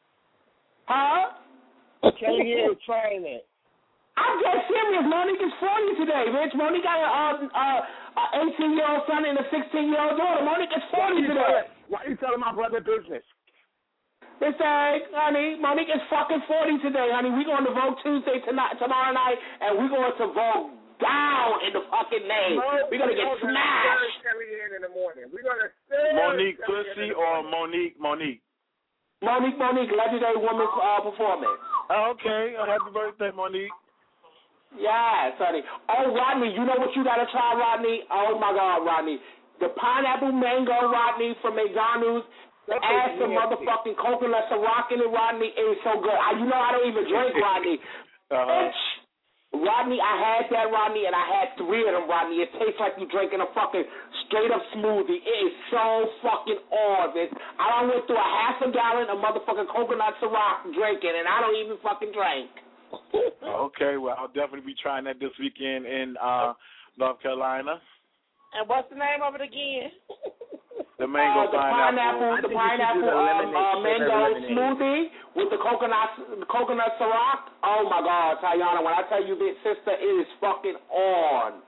Huh? Kellyanne is trying it. I'm dead serious. Monique is 40 today, bitch. Monique got an 18-year-old son and a 16-year-old daughter. Monique is 40 today. Why are you telling my brother business? Listen, honey, Monique is fucking 40 today, honey. We're going to vote Tuesday tomorrow night, and we're going to vote down in the fucking name. We're going to get smashed. In the morning. We're going to Monique Pussy or Monique? Monique, legendary woman performance. Okay. Happy birthday, Monique. Yes, honey. Oh, Rodney, you know what you got to try, Rodney? Oh, my God, Rodney. The pineapple mango, Rodney, from McDonald's. Add some motherfucking coconut Ciroc in it, Rodney. It is so good. I don't even drink, Rodney. Bitch. Rodney, I had that, Rodney, and I had 3 of them, Rodney. It tastes like you drinking a fucking straight-up smoothie. It is so fucking on, bitch. I done went through a half a gallon of motherfucking coconut Ciroc drinking, and I don't even fucking drink. Okay, well, I'll definitely be trying that this weekend in North Carolina. And what's the name of it again? The mango pineapple. The pineapple mango smoothie with the coconut Ciroc. Oh my God, Tayana! When I tell you, big sister, it is fucking on.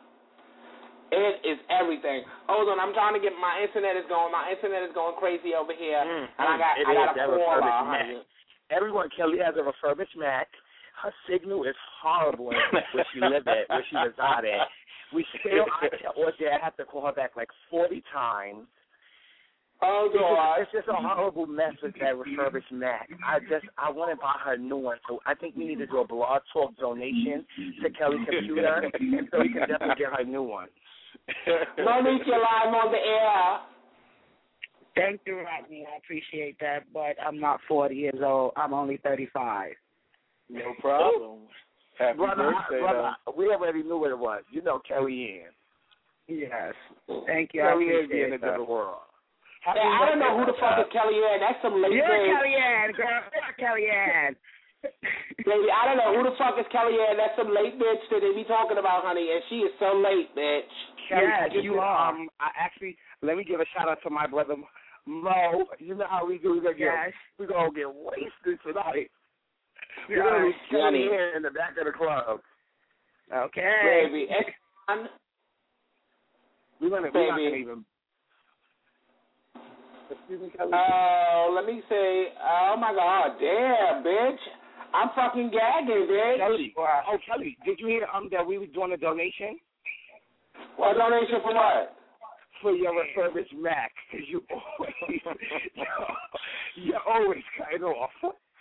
It is everything. Hold on, I'm trying to get my internet is going. My internet is going crazy over here, and I got a call. Everyone, Kelly has a refurbished Mac. Her signal is horrible where she live at, where she reside at. I have to call her back like 40 times. Oh, God. It's just a horrible mess with that refurbished Mac. I want to buy her a new one, so I think we need to do a Blog Talk donation to Kelly's computer, and so we can definitely get her a new one. Monique, you're live on the air. Thank you, Rodney. I appreciate that, but I'm not 40 years old. I'm only 35. No problem. Happy birthday. Brother, we already knew what it was. You know Kellyanne. Yes. Thank you. Kellyanne being in the world. I don't know who the fuck is Kellyanne. That's some late You're Kellyanne, girl. You're Kellyanne. Baby, I don't know who the fuck is Kellyanne. That's some late bitch that they be talking about, honey, and she is so late, bitch. Yes, you are. Let me give a shout out to my brother Mo. You know how we do. We're gonna get wasted tonight. We're gonna be Kellyanne in the back of the club. Okay, baby. We're not gonna even. Oh, let me say, oh my God, damn, bitch. I'm fucking gagging, bitch. Kelly, did you hear that we were doing a donation? What donation for what? For your refurbished Mac, because you're always cutting off.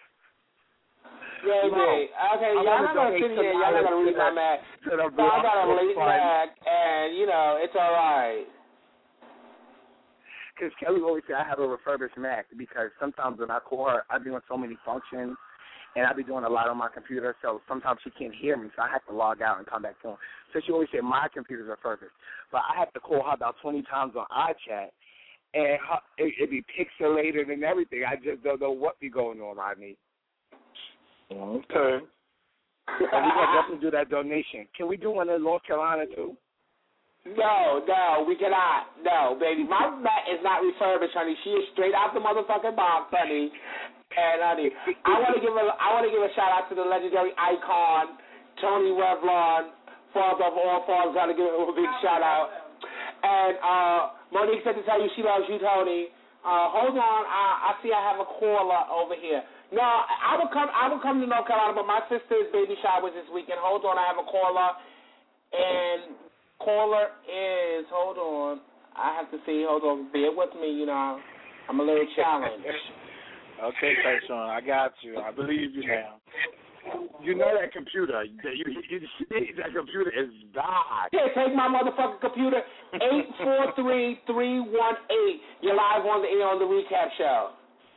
Yeah, okay, y'all not going to sit here, y'all not going to read my Mac. So I got a late Mac, and, it's all right. Because Kelly always said I have a refurbished Mac because sometimes when I call her, I be on so many functions and I be doing a lot on my computer, so sometimes she can't hear me, so I have to log out and come back to her. So she always said my computer's refurbished. But I have to call her about 20 times on iChat, and it be pixelated and everything. I just don't know what be going on, Rodney. Okay. And we're going to definitely do that donation. Can we do one in North Carolina, too? No, we cannot. No, baby. My Mac is not refurbished, honey. She is straight out the motherfucking box, honey. And honey, I want to give a shout out to the legendary icon, Tony Revlon, father of all fathers. I want to give him a big shout out. And Monique said to tell you she loves you, Tony. Hold on, I see I have a caller over here. No, I will come to North Carolina, but my sister's baby shower was this weekend. Hold on, I have a caller, and caller is, hold on, I have to see, hold on, bear with me, you know, I'm a little challenged. Okay, Tyshawn, I got you. I believe you now. You know that computer. That computer is died. Yeah, take my motherfucking computer. 843-318. You're live on the air on the recap show.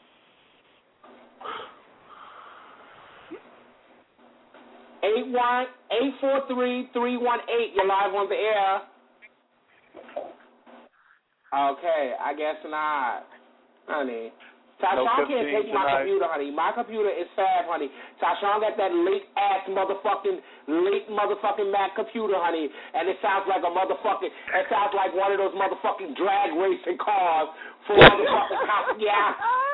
Eight 843-318. You're live on the air. Okay, I guess not, honey. Tashawn can't take my computer, honey. My computer is fast, honey. Tashawn got that late motherfucking Mac computer, honey. And it sounds like one of those motherfucking drag racing cars for motherfucking cops. Yeah.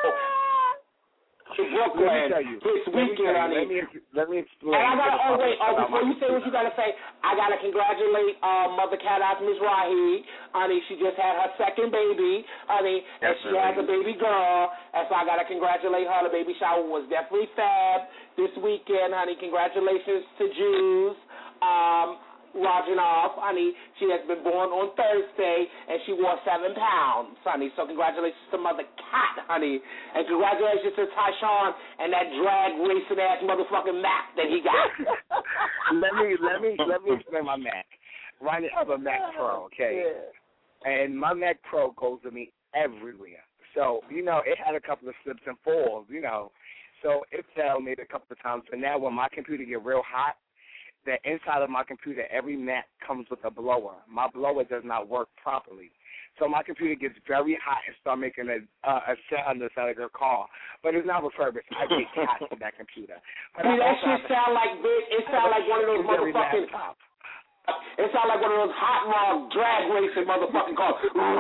Brooklyn this weekend, honey. Let me explain. And I gotta, before you say what you gotta say, I gotta congratulate Mother Cat Ass Mizrahi, honey. She just had her second baby, honey, and she has a baby girl, and so I gotta congratulate her. The baby shower was definitely fab this weekend, honey. Congratulations to Jews. Rajanov, honey, she has been born on Thursday, and she wore 7 pounds, honey. So congratulations to Mother Cat, honey, and congratulations to Tyshawn and that drag racing ass motherfucking Mac that he got. Let me explain my Mac. Right now I have a Mac Pro, okay, and my Mac Pro goes with me everywhere. So you know, it had a couple of slips and falls, you know, so it fell maybe a couple of times. And now when my computer get real hot, the inside of my computer, every Mac comes with a blower. My blower does not work properly. So my computer gets very hot and start making a sound inside of your car. But it's not refurbished. I get gas in that computer. But that shit sound like one of those motherfucking... It sounds like one of those hot rod drag racing motherfucking cars.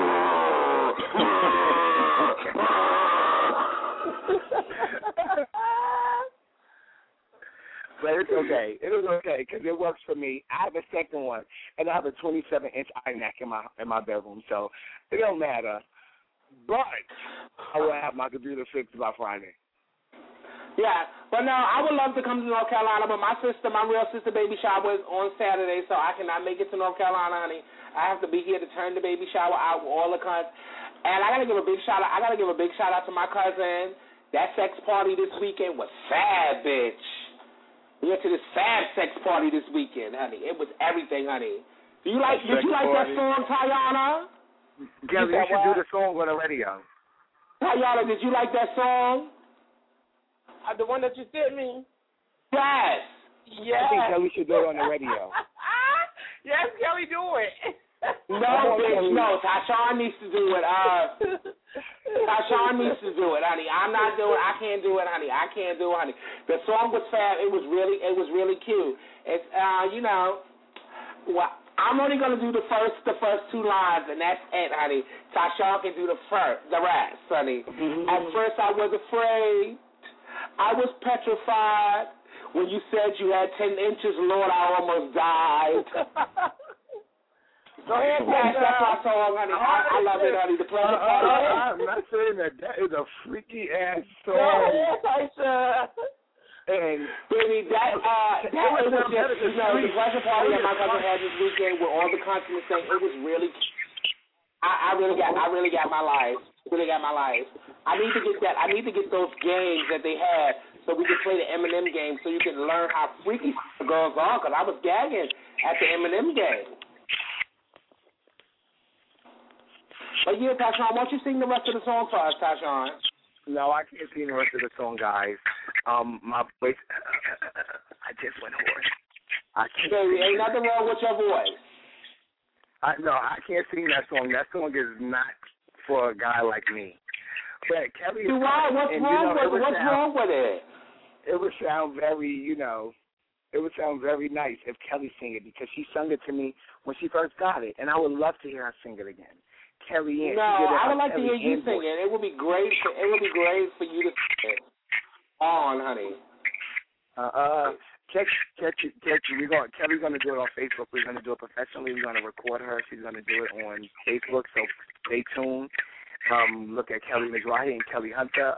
But it's okay. It was okay because it works for me. I have a second one, and I have a 27-inch iMac in my bedroom, so it don't matter. But I will have my computer fixed by Friday. Yeah, but no, I would love to come to North Carolina, but my real sister baby shower is on Saturday, so I cannot make it to North Carolina, honey. I have to be here to turn the baby shower out with all the cunts. And I gotta give a big shout out. To my cousin. That sex party this weekend was fab, bitch. We went to this fab sex party this weekend, honey. It was everything, honey. Did you like that song, Tayana? Kelly, you should do the song on the radio. Tayana, did you like that song? The one that you sent me? Yes. Yes. I think Kelly should do it on the radio. Yes, Kelly, do it. No, bitch, no. Tashawn needs to do it. Tashawn needs to do it, honey. I can't do it, honey. I can't do it, honey. The song was fab. It was really cute. It's you know, well, I'm only gonna do the first 2 lines, and that's it, honey. Tashawn can do the rest, honey. Mm-hmm. At first, I was afraid. I was petrified when you said you had 10 inches. Lord, I almost died. Go ahead, that's my song, honey. I love it, honey. The pleasure party. I'm not saying that. That is a freaky ass song. And baby, that was just, you know, the pleasure party that my cousin had this weekend with all the constants saying it was really. I really got my life. Really got my life. I need to get that. I need to get those games that they had so we could play the Eminem game so you can learn how freaky the girls are. Because I was gagging at the Eminem game. But yeah, Tashawn, why don't you sing the rest of the song for us, Tashawn? No, I can't sing the rest of the song, guys. My voice, I just went hoarse. Baby, ain't nothing wrong with your voice. No, I can't sing that song. That song is not for a guy like me. But Kelly, what's wrong with it? It would sound very, you know, It would sound very nice if Kelly sang it because she sung it to me when she first got it, and I would love to hear her sing it again. Kelly Ann. No, I would like to hear you sing it. It would be great. It would be great for you to sing it. On, honey. Kelly's gonna do it on Facebook. We're gonna do it professionally. We're gonna record her. She's gonna do it on Facebook. So stay tuned. Look at Kelly Mizrahi and Kelly Hunter.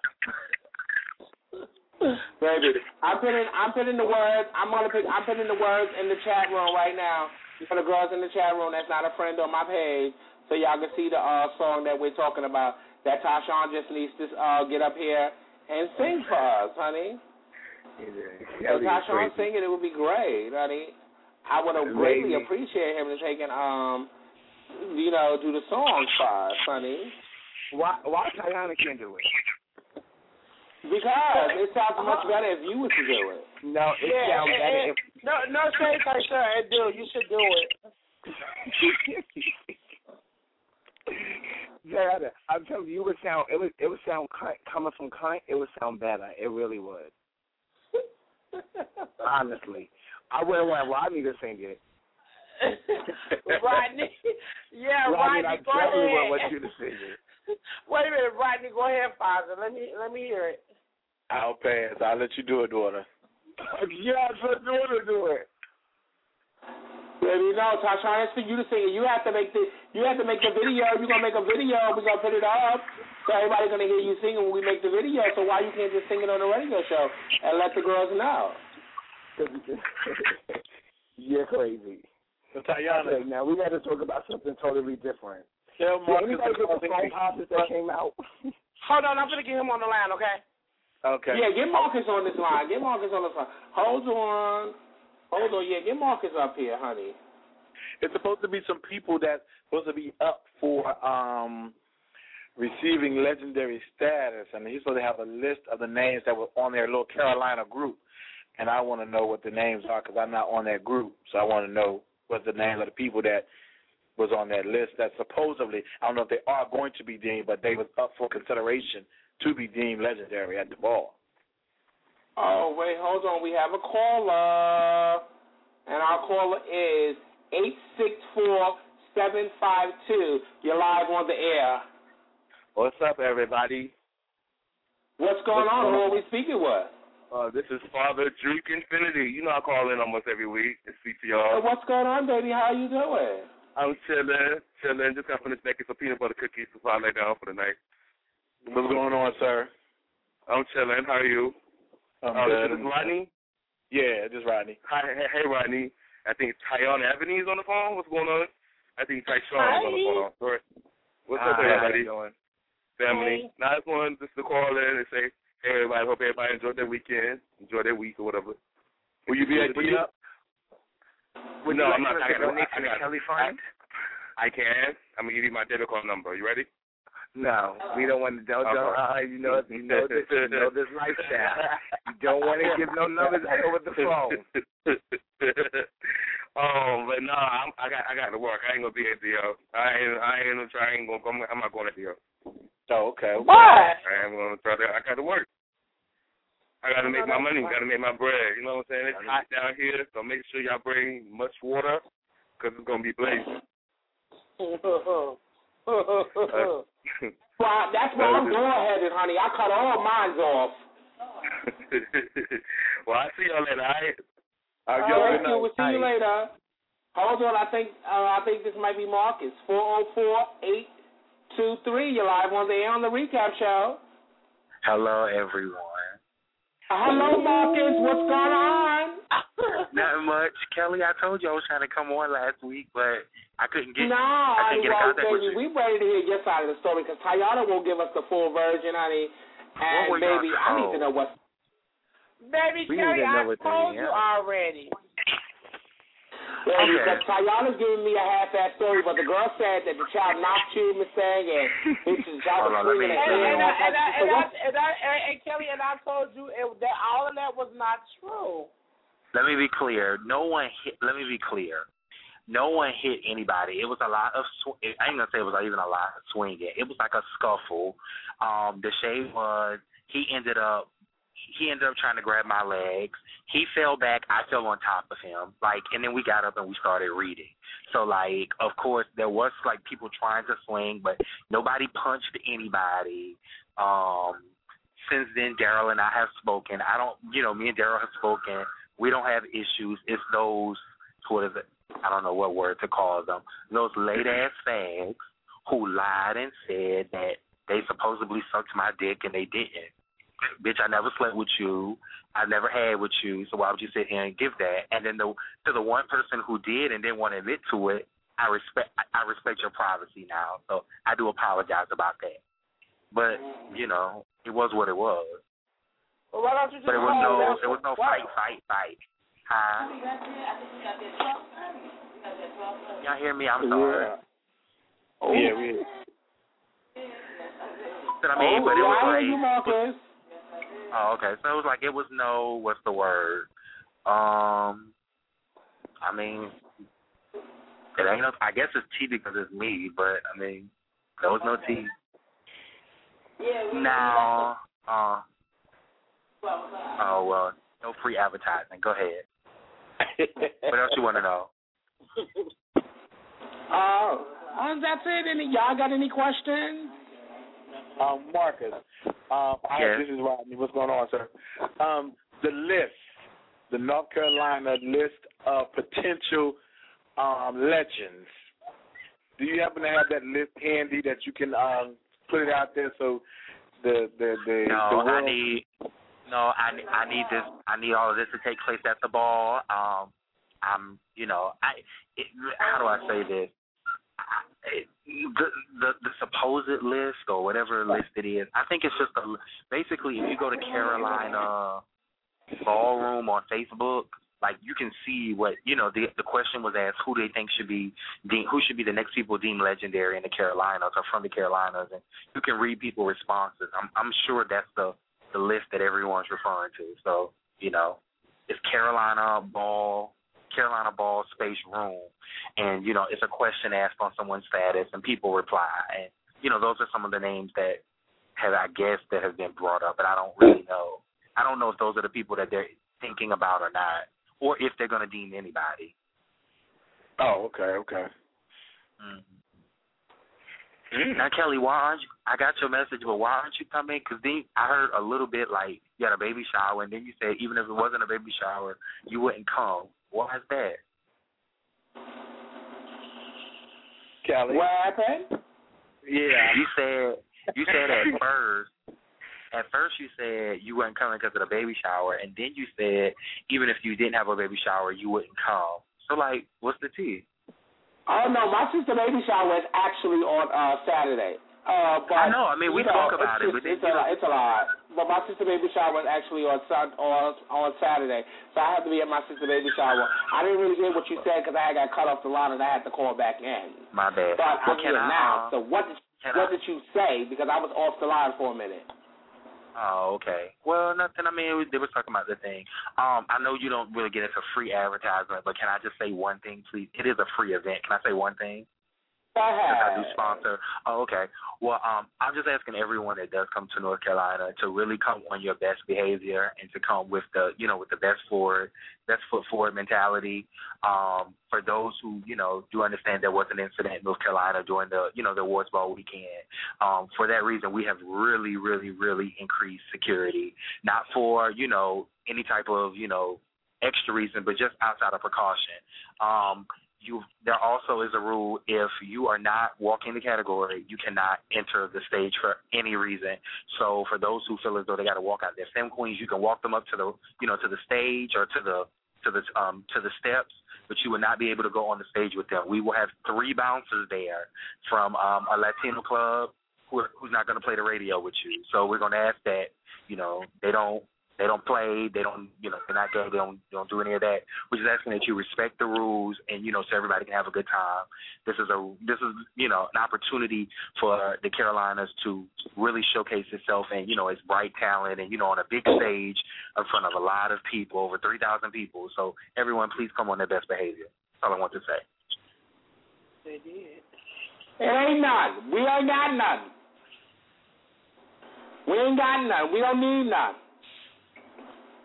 Baby, I'm putting the words. I'm putting the words in the chat room right now for the girls in the chat room. That's not a friend on my page, so y'all can see the song that we're talking about. That Tashawn just needs to get up here and sing for us, honey. If Tashawn sing it would be great, honey. I would have greatly appreciate him taking do the song for us, honey. Why Tayana can't do it? Because it sounds much better if you were to do it. No, it sounds better if... No, say Tayana, you should do it. Yeah, I'm telling you, it would sound coming from Clint, it would sound better. It really would. Honestly. I wouldn't want Rodney to sing it. Rodney. Yeah, Rodney, I go ahead. definitely want you to sing it. Wait a minute, Rodney, go ahead, Father. Let me hear it. I'll pass. I'll let you do it, daughter. Yes, let daughter do it. Baby, no, Tashawn, it's for you to sing it. You have to make the video. You're gonna make a video. We're gonna put it up, so everybody's gonna hear you singing when we make the video. So why you can't just sing it on the radio show and let the girls know? You're crazy. So Tayana, now we got to talk about something totally different. Tell Marcus anybody get the phone passes that came out? Hold on, I'm gonna get him on the line, okay? Okay. Yeah, get Marcus on this line. Hold on. Yeah, get Marcus up here, honey. It's supposed to be some people that's supposed to be up for receiving legendary status, and he's supposed to have a list of the names that were on their little Carolina group. And I want to know what the names are because I'm not on that group, so I want to know what the names of the people that was on that list that supposedly, I don't know if they are going to be deemed, but they was up for consideration to be deemed legendary at the ball. Oh, wait, hold on. We have a caller, and our caller is 864-752. You're live on the air. What's up, everybody? What's going on? Who are we speaking with? This is Father Duke Infinity. You know I call in almost every week and speak to y'all. What's going on, baby? How you doing? I'm chilling. Just got finished making some peanut butter cookies before I lay down for the night. What's going on, sir? I'm chilling. How are you? This is Rodney? Yeah, this is Rodney. Hi, hey, Rodney. I think Tayana Ebony is on the phone. What's going on? I think Tyshawn is on the phone. Sorry. What's up, everybody? How you doing? Family. Now, I just wanted to call in and say, hey, everybody, hope everybody enjoyed their weekend, enjoy their week or whatever. Will you be at the up? No, I'm not. I got Kelly Fund? I can. I'm going to give you my debit card number. You ready? No, we don't want to. Don't. You know this lifestyle. You don't want to give no numbers out over the phone. But no, I got to work. I ain't gonna be at the I'm not going at the Oh, okay. Why? I'm gonna try to. I got to work. I got to make my money. Got to make my bread. You know what I'm saying? It's hot down here, so make sure y'all bring much water because it's gonna be blazing. Well, that's why I'm go-aheaded, honey. I cut all mine off. Well, I'll see y'all later, all right? We'll see you later. Hold on, I think this might be Marcus. 404-823. You're live on the air on the recap show. Hello, everyone. Hello, Marcus. What's going on? Not much. Kelly, I told you I was trying to come on last week, but I couldn't get in contact with you. We ready to hear your side of the story because Tayana won't give us the full version, honey. And baby, I need to know what. Baby, Kelly, I told you already. Baby, because Tayana's giving me a half-ass story, but the girl said that the child knocked you, Miss Sang, and y'all was swinging at and Kelly, and I told you that all of that was not true. Let me be clear. No one hit anybody. It was a lot of. I ain't gonna say it was even a lot of swinging. It was like a scuffle. The shade was he ended up he ended up trying to grab my legs. He fell back. I fell on top of him. And then we got up and we started reading. So, of course, there was, people trying to swing, but nobody punched anybody. Since then, Daryl and I have spoken. Me and Daryl have spoken. We don't have issues. It's those, I don't know what word to call them, those late-ass fags who lied and said that they supposedly sucked my dick and they didn't. Bitch, I never slept with you. I never had with you, so why would you sit here and give that? And then to the one person who did and didn't want to admit to it, I respect your privacy now. So I do apologize about that. But, it was what it was. Well, why don't you just but there was no fight. Huh? Y'all hear me? I'm sorry. Yeah. Oh. Yeah. But it was oh, okay. So it was it was no, what's the word? It ain't no, I guess it's T because it's me, but, there was no T. Now, no free advertising. Go ahead. What else you want to know? That's it. Y'all got any questions? Marcus, yes. This is Rodney. What's going on, sir? The list, the North Carolina list of potential legends. Do you happen to have that list handy that you can put it out there so the world... I need this. I need all of this to take place at the ball. How do I say this? The supposed list or whatever list it is, I think it's just basically if you go to Carolina Ballroom on Facebook, you can see what the question was asked, who they think should be the next people deemed legendary in the Carolinas or from the Carolinas, and you can read people's responses. I'm sure that's the list that everyone's referring to. So it's Carolina Ball Space Room, and it's a question asked on someone's status, and people reply, and those are some of the names that have been brought up, but I don't really know. I don't know if those are the people that they're thinking about or not, or if they're going to deem anybody. Oh, okay. Mm-hmm. Now, Kelly, I got your message, but why aren't you coming? Because then I heard a little bit you had a baby shower, and then you said even if it wasn't a baby shower, you wouldn't come. Why is that? Kelly? What happened? Yeah. You said at first you said you weren't coming because of the baby shower, and then you said even if you didn't have a baby shower, you wouldn't come. So, what's the tea? Oh, no, my sister's baby shower is actually on Saturday. But, I know. We spoke about it. But it's a lot. But my sister's baby shower is actually on Saturday. So I have to be at my sister's baby shower. I didn't really hear what you said because I got cut off the line and I had to call back in. My bad. But I'm here now. So what did you say? Because I was off the line for a minute. Oh, okay. Well, nothing. They were talking about the thing. I know you don't really get into free advertisement, but can I just say one thing, please? It is a free event. Can I say one thing? I do sponsor. Oh, okay. Well, I'm just asking everyone that does come to North Carolina to really come on your best behavior and to come with the best foot forward mentality. For those who, do understand there was an incident in North Carolina during the awards ball weekend. For that reason, we have really, really, really increased security. Not for, any type of, extra reason, but just outside of precaution. There also is a rule, if you are not walking the category, you cannot enter the stage for any reason. So for those who feel as though they got to walk out their femme queens, you can walk them up to the to the stage or to the steps, but you will not be able to go on the stage with them. We will have 3 bouncers there from a Latino club who's not going to play the radio with you. So we're going to ask that they don't play, they're not gay, they don't do any of that. We're just asking that you respect the rules and, so everybody can have a good time. This is an opportunity for the Carolinas to really showcase itself and, its bright talent and, on a big stage in front of a lot of people, over 3,000 people. So everyone, please come on their best behavior. That's all I want to say. They did. It ain't none. We ain't got none. We ain't got none. We don't need none.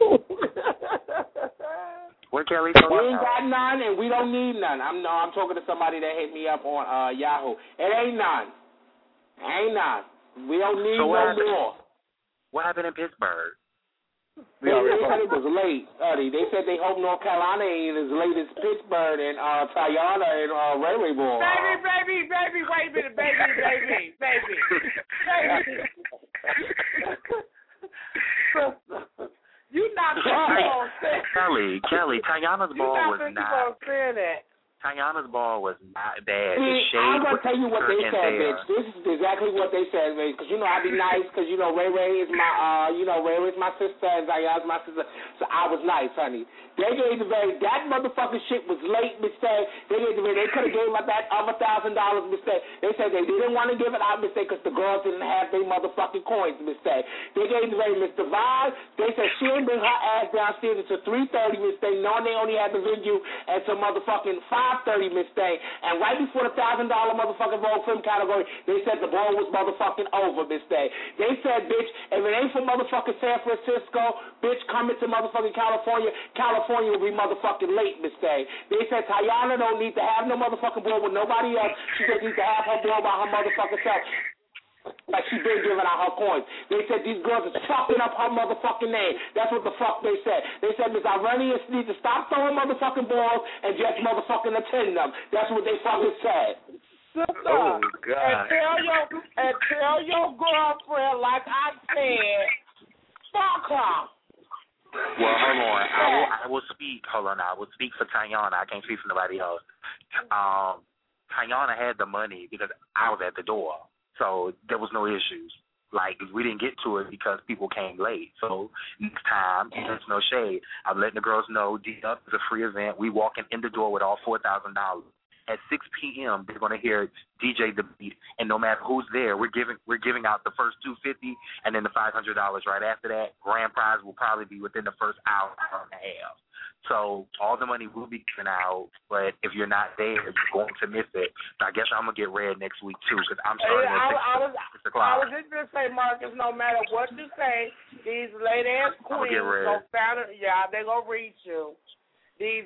What Kelly? We ain't got none, and we don't need none. I'm talking to somebody that hit me up on Yahoo. It ain't none. Ain't none. We don't need no more. What happened in Pittsburgh? They said it was late, Eddie. They said they hope North Carolina ain't as late as Pittsburgh and Tayana and Ray Ray Ball. Baby, wait a minute, baby. You not on Kelly, Tayana's ball was not. Tayana's ball was not bad. See, I'm going to tell you what they said, bitch. This is exactly what they said, bitch. Because, I be nice because, Ray Ray is my, Ray Ray's my sister and Tayana's my sister. So I was nice, honey. They gave that motherfucking shit was late, mistake. They could have gave me that other $1,000, mistake. They said they didn't want to give it out, mistake, because the girls didn't have their motherfucking coins, mistake. They gave me Mr. Vine. They said she didn't bring her ass downstairs until 3:30, mistake, knowing they only had the venue until motherfucking 5:30, mistake. And right before the $1,000 motherfucking Vogue Film category, they said the ball was motherfucking over, mistake. They said, bitch, if it ain't for motherfucking San Francisco, bitch, coming to motherfucking California will be motherfucking late, Miss Day. They said Tayana don't need to have no motherfucking ball with nobody else. She just needs to have her ball by her motherfucking self. Like she been giving out her coins. They said these girls are fucking up her motherfucking name. That's what the fuck they said. They said Ms. Irenius needs to stop throwing motherfucking balls and just motherfucking attend them. That's what they fucking said. Sister, oh, God. And tell your girlfriend, like I said, fuck her. Well, hold on. I will speak. Hold on. I will speak for Tayana. I can't speak for nobody else. Tayana had the money because I was at the door, so there was no issues. Like, we didn't get to it because people came late. So next time, there's no shade. I'm letting the girls know D-Up is a free event. We walking in the door with all $4,000. At 6 p.m., they're going to hear DJ The Beat, and no matter who's there, we're giving out the first $250 and then the $500 right after that. Grand prize will probably be within the first hour and a half. So all the money will be given out, but if you're not there, you're going to miss it. So I guess I'm going to get red next week, too, because I'm starting at 6 o'clock. I was just going to say, Marcus, no matter what you say, these late-ass queens, they're going to reach you. These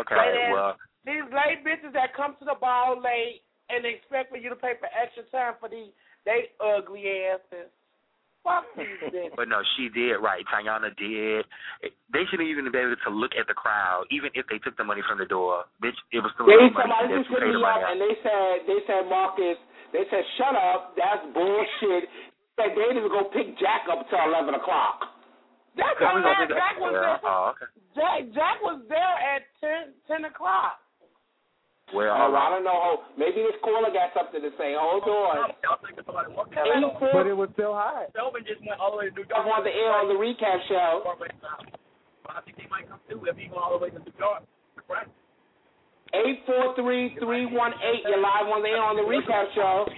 late bitches that come to the ball late and they expect for you to pay for extra time for they ugly asses. Fuck these bitches. But no, she did right. Tayana did. They shouldn't even be able to look at the crowd, even if they took the money from the door. Bitch, it was still money. Somebody just hit me up and they said, Marcus, they said, shut up, that's bullshit. They didn't even go pick Jack up till 11 o'clock. Jack was there. Oh, okay. Jack was there at 10 o'clock. Well, I don't know. Maybe this caller got something to say. Hold on. But it was still high. Melvin just went all the way to New York. I want the air on the recap show. I think they might come through if he go all the way to New York. Right? 843-318. You're live on the air on the recap show.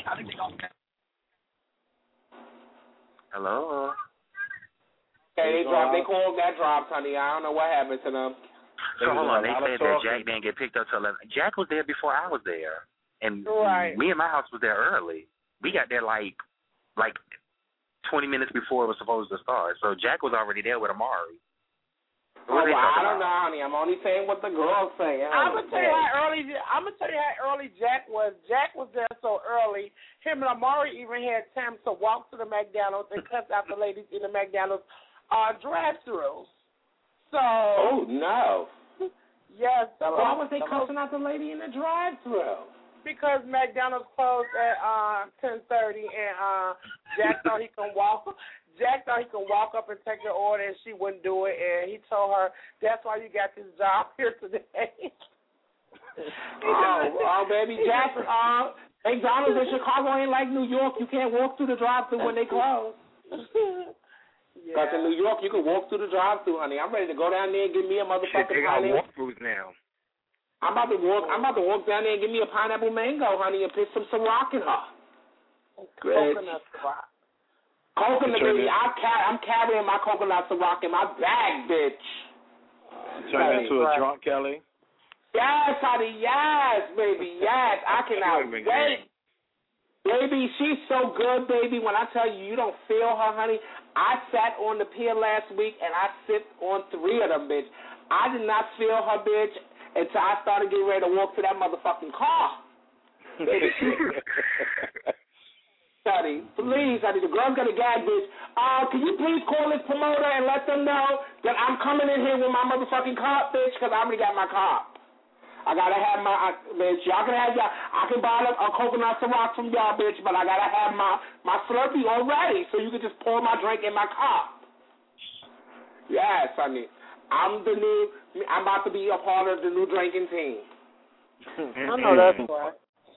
Hello. Okay, they called, got dropped, honey. I don't know what happened to them. So hold on, they said that Jack didn't get picked up till 11. Jack was there before I was there, and me and my house was there early. We got there like 20 minutes before it was supposed to start. So Jack was already there with Amari. I don't know, honey. I'm only saying what the girls say. I'm gonna tell you how early Jack was. Jack was there so early. Him and Amari even had time to walk to the McDonald's and cuss out the ladies in the McDonald's drive-throughs. So. Oh no. Yes. So why was they cussing out the lady in the drive-thru? Because McDonald's closed at 10:30, and Jack thought he can walk. Jack thought he could walk up and take her order, and she wouldn't do it. And he told her, "That's why you got this job here today." Baby, Jack. McDonald's in Chicago ain't like New York. You can't walk through the drive-thru when they close. Because in New York, you can walk through the drive-thru, honey. I'm ready to go down there and give me a motherfucking pineapple. They got walkthroughs now. I'm about to walk down there and give me a pineapple mango, honey, and put some Ciroc in her. Coconut Ciroc. Coconut, baby. I'm carrying my coconut Ciroc in my bag, bitch. Turn into a drunk, Kelly. Yes, honey. Yes, baby. Yes. I cannot wait. Baby, she's so good, baby. When I tell you, you don't feel her, honey. I sat on the pier last week, and I sit on 3 of them, bitch. I did not feel her, bitch, until I started getting ready to walk to that motherfucking car. Honey, please, honey, the girl's got a gag, bitch. Can you please call this promoter and let them know that I'm coming in here with my motherfucking car, bitch, because I already got my car. I gotta have my, bitch, y'all can have y'all, I can buy a coconut Ciroc from y'all, bitch, but I gotta have my Slurpee already so you can just pour my drink in my cup. Yes, honey. I'm about to be a part of the new drinking team. I know that's right.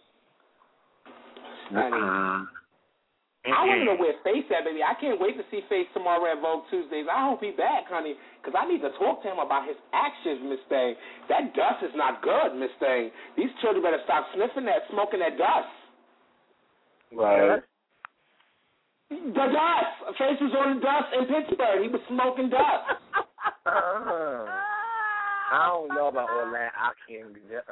Honey. I want to know where Face at, baby. I can't wait to see Face tomorrow at Vogue Tuesdays. I hope he's back, honey, because I need to talk to him about his actions, Miss Thing. That dust is not good, Miss Thing. These children better stop sniffing that, smoking that dust. Right. The dust. Face was on the dust in Pittsburgh. He was smoking dust. I don't know about all that. I can't. That's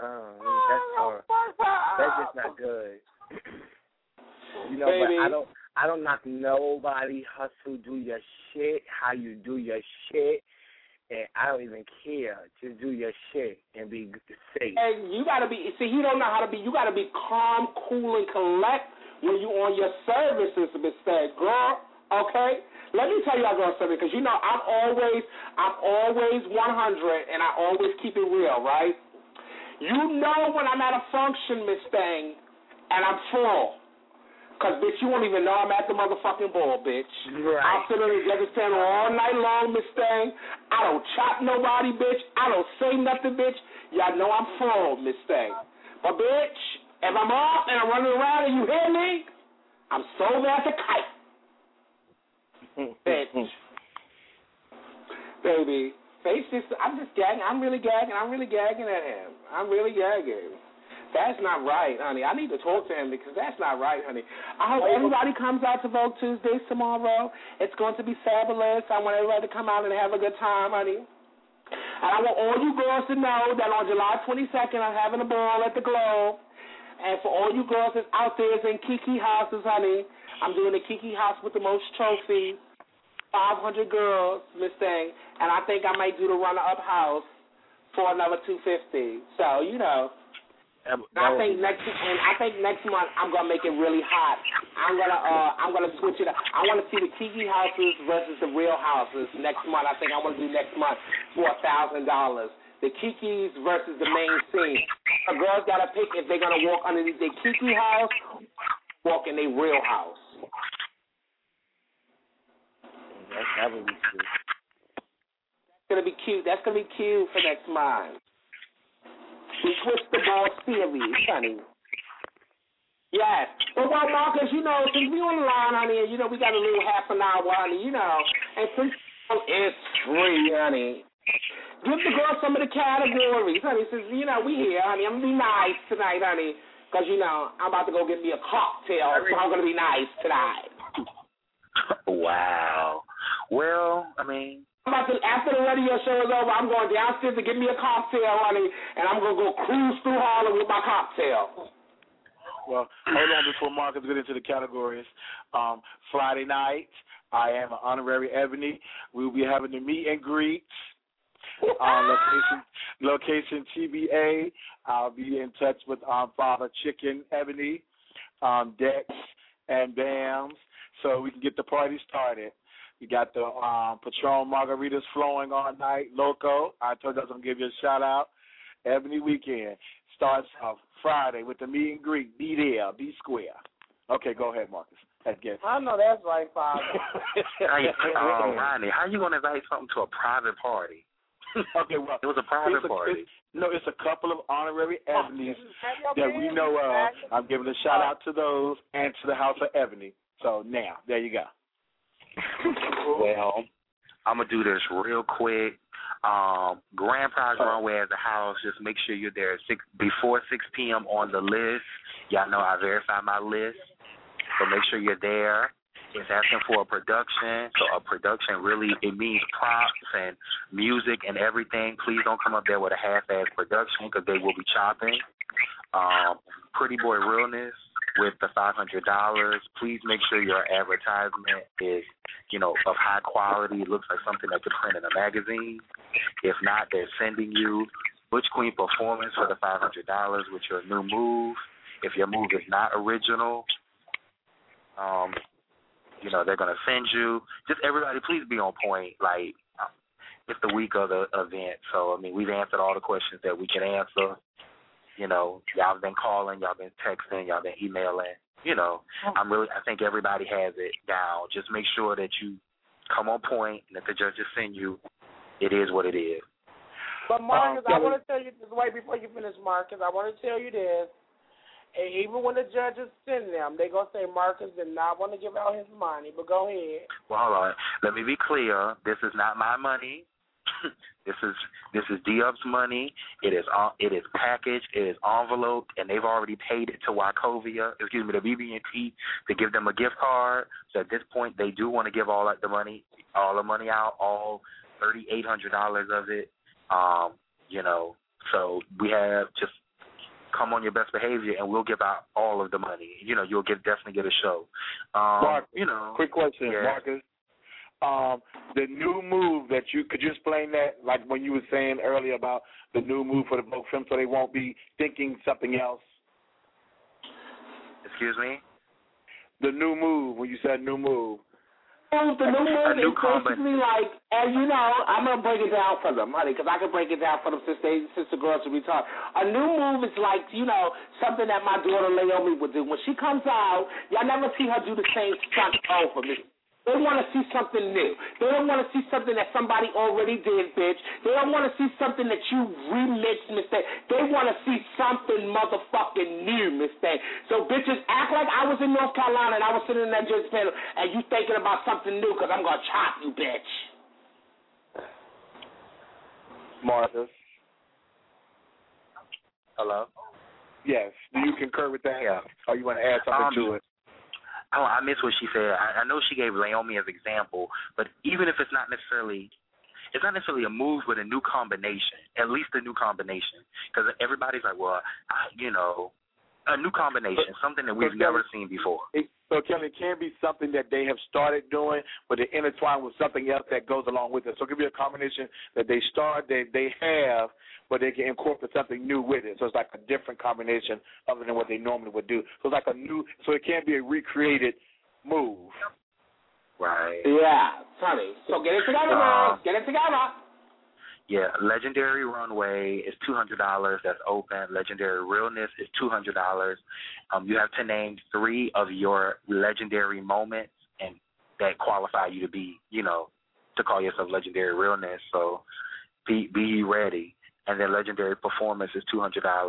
just not good. You know, baby. But I don't knock nobody. Hustle, do your shit, how you do your shit, and I don't even care. Just do your shit and be safe. And you gotta be. See, he don't know how to be. You gotta be calm, cool, and collect when you on your services, Miss Thing, girl. Okay. Let me tell y'all girls something, because you know I'm always 100, and I always keep it real, right? You know when I'm at a function, Miss Thing, and I'm full. Because, bitch, you won't even know I'm at the motherfucking ball, bitch. Right. I'm sitting in the executive stand all night long, Miss Thing. I don't chop nobody, bitch. I don't say nothing, bitch. Y'all know I'm full, Miss Thing. But, bitch, if I'm off and I'm running around and you hear me, I'm sober as a kite. Bitch. Baby. Face just, I'm just gagging. I'm really gagging at him. I'm really gagging. That's not right, honey. I need to talk to him because that's not right, honey. I hope everybody comes out to Vogue Tuesdays tomorrow. It's going to be fabulous. I want everybody to come out and have a good time, honey. And I want all you girls to know that on July 22nd, I'm having a ball at the Globe. And for all you girls that's out there in Kiki houses, honey, I'm doing the Kiki house with the most trophies, 500 girls, Miss Thing. And I think I might do the runner-up house for another $250. So, you know. I think next month I'm gonna make it really hot. I'm gonna switch it up. I want to see the Kiki houses versus the real houses next month. I think I want to do next month for $1,000. The Kikis versus the main scene. The girls gotta pick if they're gonna walk underneath their Kiki house, walk in their real house. That would be cute. That's gonna be cute for next month. We switch the ball series, honey. Yes. But, well, Marcus, you know, since we on the line, honey, and, you know, we got a little half an hour, honey, you know, and since it's free, honey, give the girls some of the categories, honey, since, you know, we here, honey. I'm going to be nice tonight, honey, because, you know, I'm about to go get me a cocktail, so I'm going to be nice tonight. Wow. Well, I mean, after the radio show is over, I'm going downstairs to get me a cocktail, honey, and I'm going to go cruise through Harlem with my cocktail. Well, hold on before Marcus gets into the categories. Friday night, I am an honorary Ebony. We'll be having the meet and greets. Location TBA. I'll be in touch with Father Chicken Ebony, Dex, and Bams, so we can get the party started. We got the Patron margaritas flowing all night. Loco, I told you I was going to give you a shout-out. Ebony Weekend starts off Friday with the meet and greet. Be there. Be square. Okay, go ahead, Marcus. I know that's right, Father. Ronnie, how you going to invite something to a private party? Okay, well, it was a private party. It's a couple of honorary Ebonies that we know of. I'm giving a shout-out to those and to the House of Ebony. So now, there you go. Well, I'm going to do this real quick. Grand prize runway as a house. Just make sure you're there before 6 p.m. on the list. Y'all know I verify my list, so make sure you're there. It's asking for a production, so a production really, it means props and music and everything. Please don't come up there with a half-ass production because they will be chopping. Pretty Boy Realness, with the $500, please make sure your advertisement is, of high quality. It looks like something that could print in a magazine. If not, they're sending you Butch Queen performance for the $500 with your new move. If your move is not original, they're going to send you. Just everybody, please be on point. Like, it's the week of the event, so, we've answered all the questions that we can answer. Y'all been calling, y'all been texting, y'all been emailing. I think everybody has it down. Just make sure that you come on point, and if the judges send you, it is what it is. But, Marcus, I want to tell you this, wait before you finish, Marcus, I want to tell you this. And even when the judges send them, they're going to say Marcus did not want to give out his money. But go ahead. Well, hold on. Let me be clear. This is not my money. This is D-Up's money. It is packaged. It is enveloped, and they've already paid it to Wachovia, to BB&T, to give them a gift card. So at this point, they do want to give all the money out, all $3,800 of it. So we have just come on your best behavior, and we'll give out all of the money. You'll definitely get a show. Mark, quick question, yeah. Marcus. The new move could you explain that, like when you were saying earlier about the new move for the Vogue film, so they won't be thinking something else? Excuse me? The new move, when you said new move. The new move is basically like, and I'm going to break it down for them, honey, because I can break it down for them since the girls will be taught. A new move is like, something that my daughter Naomi would do. When she comes out, y'all never see her do the same stunt over me. They want to see something new. They don't want to see something that somebody already did, bitch. They don't want to see something that you remixed, Miss Thing. They want to see something motherfucking new, Miss Thing. So, bitches, act like I was in North Carolina and I was sitting in that judge's panel and you thinking about something new because I'm going to chop you, bitch. Marcus. Hello? Yes. Do you concur with that? Yeah. Or you want to add something to it? Oh, I missed what she said. I know she gave Naomi as example, but even if it's not necessarily a move, but a new combination, at least a new combination, because everybody's like, well, a new combination, something that we've never seen before. So, Kelly, it can be something that they have started doing, but they intertwine with something else that goes along with it. So it could be a combination that they have, but they can incorporate something new with it. So it's like a different combination other than what they normally would do. So it's like so it can be a recreated move. Right. Yeah, honey. So get it together, girls. Get it together. Yeah, Legendary Runway is $200. That's open. Legendary Realness is $200. You have to name 3 of your legendary moments and that qualify you to be, to call yourself Legendary Realness. So be ready. And then Legendary Performance is $200.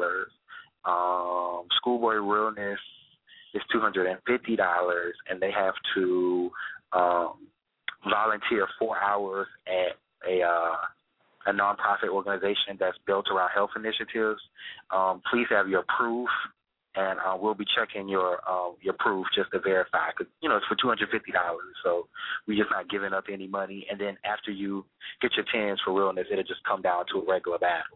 Schoolboy Realness is $250, and they have to volunteer 4 hours at a nonprofit organization that's built around health initiatives. Please have your proof, and we'll be checking your proof just to verify. Cause it's for $250, so we're just not giving up any money. And then after you get your 10s for realness, it'll just come down to a regular battle.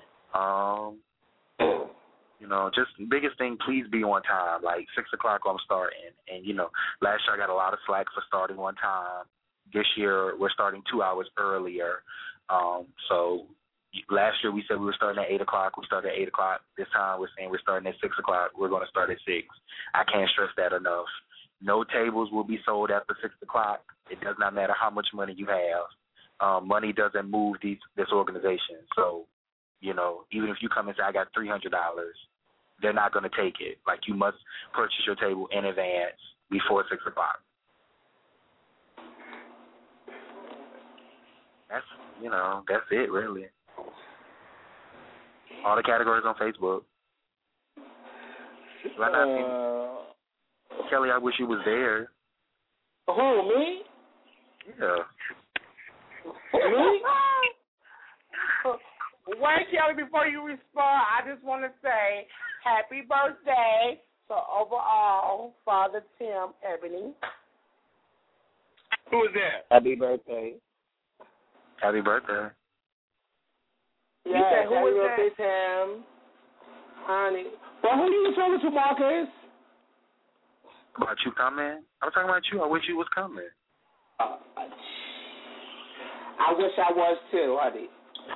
Just the biggest thing, please be on time. Like 6 o'clock, I'm starting, and last year I got a lot of slack for starting on time. This year we're starting 2 hours earlier. So last year we said we were starting at 8 o'clock. We started at 8 o'clock. This time we're saying we're starting at 6 o'clock. We're going to start at 6. I can't stress that enough. No tables will be sold after 6 o'clock. It does not matter how much money you have. Money doesn't move this organization. So, even if you come and say, I got $300, they're not going to take it. Like, you must purchase your table in advance before 6 o'clock. That's it, really. All the categories on Facebook. Why not? Kelly, I wish you was there. Who, me? Yeah. Me? Wait, Kelly, before you respond, I just want to say happy birthday to overall Father Tim Ebony. Who is that? Happy birthday. Happy birthday. Yeah, who is that? Tim? Honey. Well, who you talking to, Marcus? About you coming? I'm talking about you. I wish you was coming. I wish I was too, honey.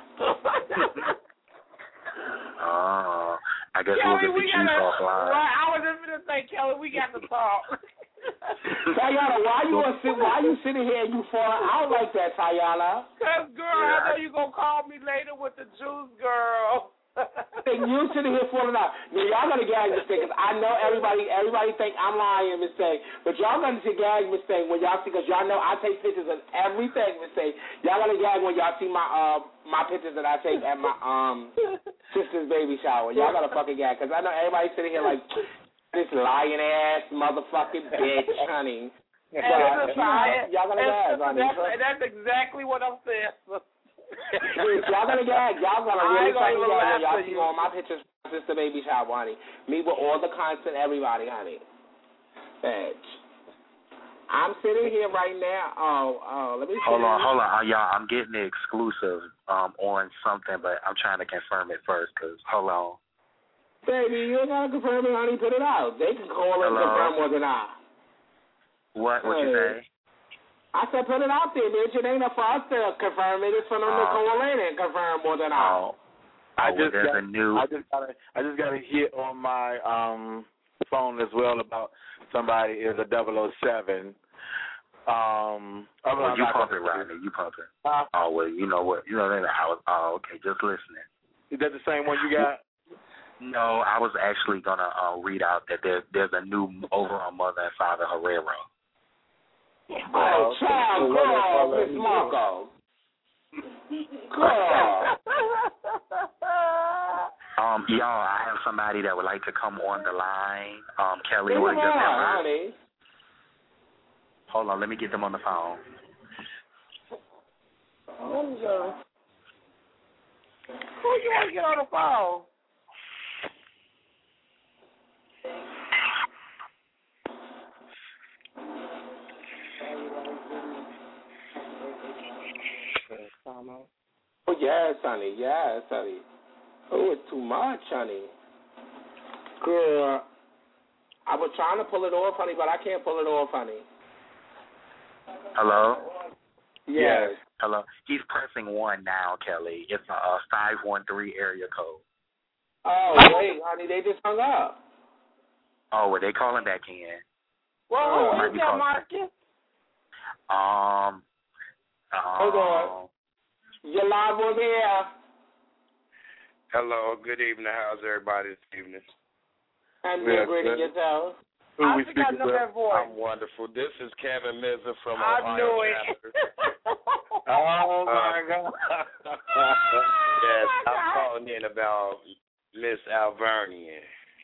Oh, I guess Kelly, we'll get the juice offline. Right, I was just going to say, Kelly, we got to talk. Tayana, why you sitting here and you falling out like that, Tayana? Because, girl, I know you going to call me later with the juice, girl. And you sitting here falling out. Now, y'all got to gag Miss Thing, because I know everybody think I'm lying, Miss Thing, but y'all got to gag Miss Thing when y'all see, because y'all know I take pictures of everything, Miss Thing. Y'all got to gag when y'all see my pictures that I take at my sister's baby shower. Y'all got to fucking gag, because I know everybody sitting here like, this lying-ass motherfucking bitch, honey. Y'all got to gag, honey. That's exactly what I'm saying. Y'all gonna gag. Y'all gonna really fucking gag when y'all see all my pictures from Sister Baby Shower, honey. Me with all the content, everybody, honey. Bitch. I'm sitting here right now. Let me see. Hold on, y'all. I'm getting the exclusive on something, but I'm trying to confirm it first, because, hold on. Baby, you ain't gotta confirm it, honey. Put it out. They can call and confirm more than I. What you say? I said put it out there, bitch. It ain't for us to confirm it. It's for them to call in and confirm more than I. I just got a hit on my phone as well about somebody is a 007. You pump it, Rodney. You pump it. Oh, well, you know what? You know that I was. Oh, okay, just listening. Is that the same one you got? No, I was actually gonna read out that there's a new overall mother and father Herrera. Oh, child, girl, Miss Marco. Girl. Y'all, I have somebody that would like to come on the line. Kelly, what is your number? Hold on, let me get them on the phone. Who you want to get on the phone? Oh, yes, honey. Yes, honey. Oh, it's too much, honey. Girl, I was trying to pull it off, honey, but I can't pull it off, honey. Hello? Yes. Hello. He's pressing 1 now, Kelly. It's a 513 area code. Oh, wait, honey, they just hung up. Oh, were they calling back in? Well, who is that, Marcus? Hold on. You're live on the air. Hello, good evening. How's everybody this evening? I'm doing great in yourself. I think I know that voice. I'm wonderful. This is Kevin Mizza from I Ohio knew it. chapter. Oh, my God. Yes, I'm calling in about Miss Alvernian.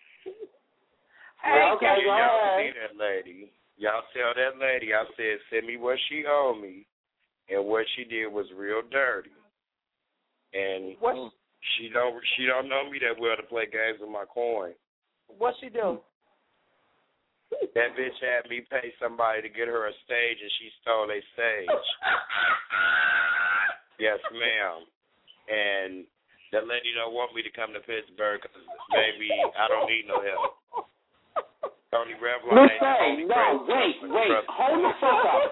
Hey, okay, go y'all ahead. see that lady. Y'all tell that lady I said send me what she owed me, and what she did was real dirty. And she don't know me that well to play games with my coin. What she do? That bitch had me pay somebody to get her a stage, and she stole a stage. Yes, ma'am. And that lady don't want me to come to Pittsburgh because, baby, I don't need no help. Tony Revlon. Miss Faye, no, wait. Hold the fuck up.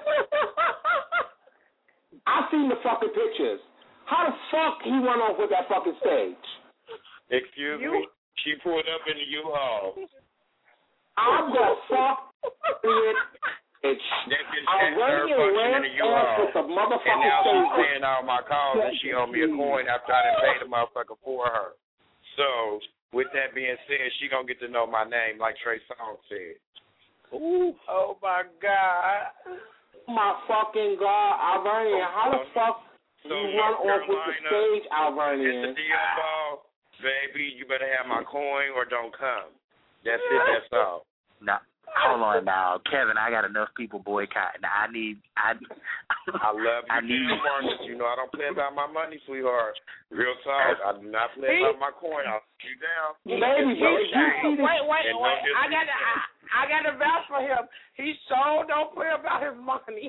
I seen the fucking pictures. How the fuck he went off with that fucking stage? Excuse me? She pulled up in the U-Haul. I'm gonna fuck it. I'm running around with the motherfucking and now stage. she's paying all my calls, and she owed me a coin after I done paid the motherfucker for her. So, with that being said, she gonna get to know my name, like Trey Songz said. Ooh, oh my God. My fucking God, Alvernian, how the fuck you run off with the stage, Alvernian? It's a deal ball, baby. You better have my coin or don't come. That's it. That's all. Now, hold on now, Kevin. I got enough people boycotting. I love you, Marcus. You know I don't play about my money, sweetheart. Real talk. I do not play about my coin. I'll shoot you down. Baby, wait. I got to vouch for him. He sure don't play about his money.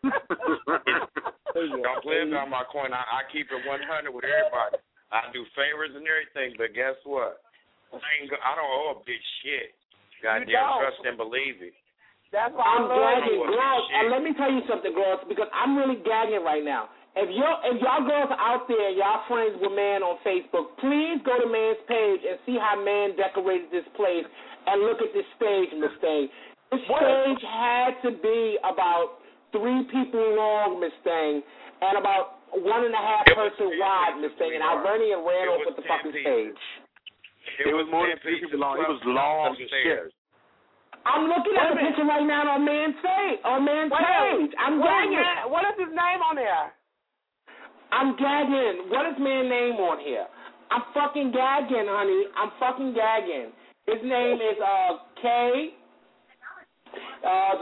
Don't play about my coin. I keep it 100 with everybody. I do favors and everything, but guess what? I don't owe a bitch shit. Goddamn, trust and believe it. That's why I'm gagging, girls. And let me tell you something, girls, because I'm really gagging right now. If y'all girls are out there, y'all friends with Man on Facebook, please go to Man's page and see how Man decorated this place and look at this stage, Miss Thing. This stage had to be about 3 people long, Miss Thing, and about 1.5 person wide, Miss Thing, and Alvernian ran off with the fucking stage. It was more than 3 people long. It was long stairs. I'm looking at the picture right now on Man's page. I'm gagging. What is his name on there? I'm gagging. What is Man's name on here? I'm fucking gagging, honey. I'm fucking gagging. His name is K. God,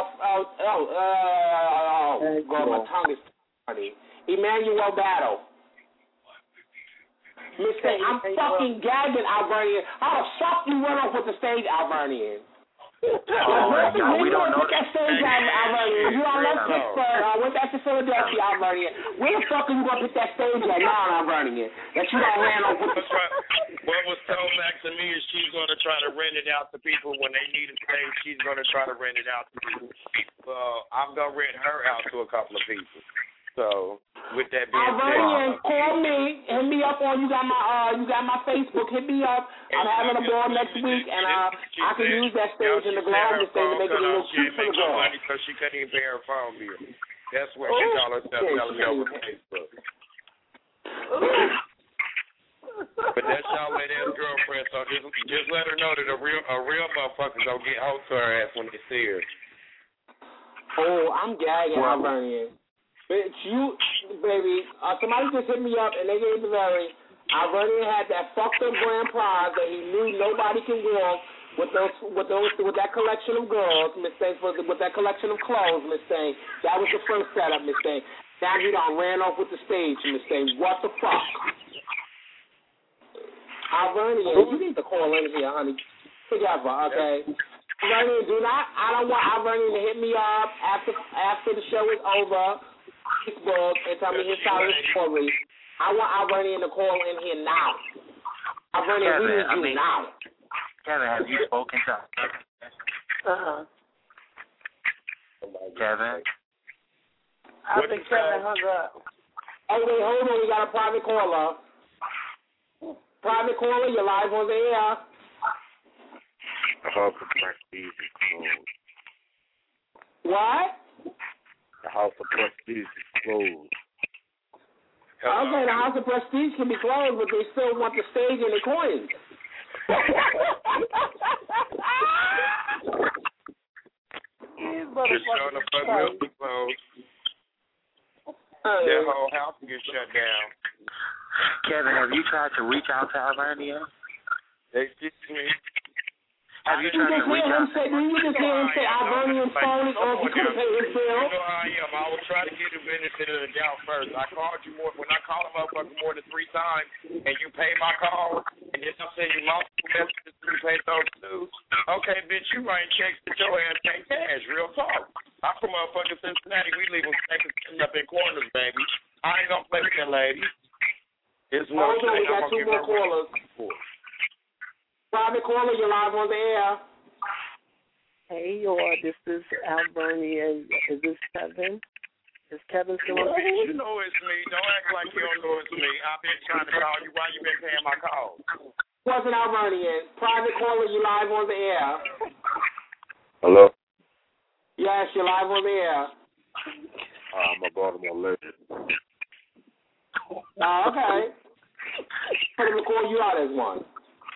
my tongue is funny. Emmanuel Battle. Miss Thing, I'm fucking gagging, Alvernian. How the fuck you run off with the stage, Alvernian? We don't know that stage, Alvernian. You all left Pittsburgh. Went back to Philadelphia, Alvernian. Where the fuck are you going to pick that stage at now, Alvernian? That you don't ran off with the What was told back to me is she's going to try to rent it out to people when they need a stage. She's going to try to rent it out to people. I'm going to rent her out to a couple of people. So, with that being said, call me, hit me up on you got my Facebook, hit me up. I'm having a ball next week, and I can use that stage in the Globe to make it a little cute for the girl. Money because she couldn't even pay her phone bill. That's what she called herself telling me over Facebook. But that's y'all lady ass girlfriend, so just let her know that a real motherfucker gonna get hold to her ass when they see her. Oh, I'm gagging, Alvernian. Bitch, baby, somebody just hit me up and they gave me Alvernian had that fucked up grand prize that he knew nobody can walk with that collection of girls, Miss Thing, with that collection of clothes, Miss Thing. That was the first setup, Miss Thing. Now he done ran off with the stage, Miss Thing. What the fuck? Alvernian, you need to call in here, honey. Together, okay? Alvernian, I don't want Alvernian to hit me up after the show is over. Facebook and tell me his side of the story. I want Alvernian to call in here now. Alvernian, we need you now. Kevin, have you spoken to him? Kevin? I think Kevin hung up. Oh, wait, hold on. We got a private caller. Private caller, you're live on the air. The House of Prestige is closed. What? The House of Prestige is closed. Okay, the House of Prestige can be closed, but they still want the stage and the coins. Just showing the fuck will be closed. Their whole house will get shut down. Kevin, have you tried to reach out to Alvernian? Excuse me. Have you tried to reach out? Did you just hear him say Alvernian's phone is off? He couldn't pay his bill. You know how I am. I will try to get the benefit of the doubt first. I called you when I called a motherfucker more than 3 times, and you paid my call, and then I send you multiple messages to pay those too. Okay, bitch, you writing checks with your ass pay cash. Real talk. I'm from motherfucking Cincinnati. We leave them sitting up in corners, baby. I ain't gonna play with that lady. It's no we got 2 more callers. Private caller, you're live on the air. Hey, this is Alvernian. Is this Kevin? Is Kevin still on? You know it's me. Don't act like you don't know it's me. I've been trying to call you. Why you been paying my calls? Wasn't Alvernian. Private caller, you live on the air. Hello? Yes, you're live on the air. I'm a Baltimore legend. Oh, okay. Put him to call you out as one.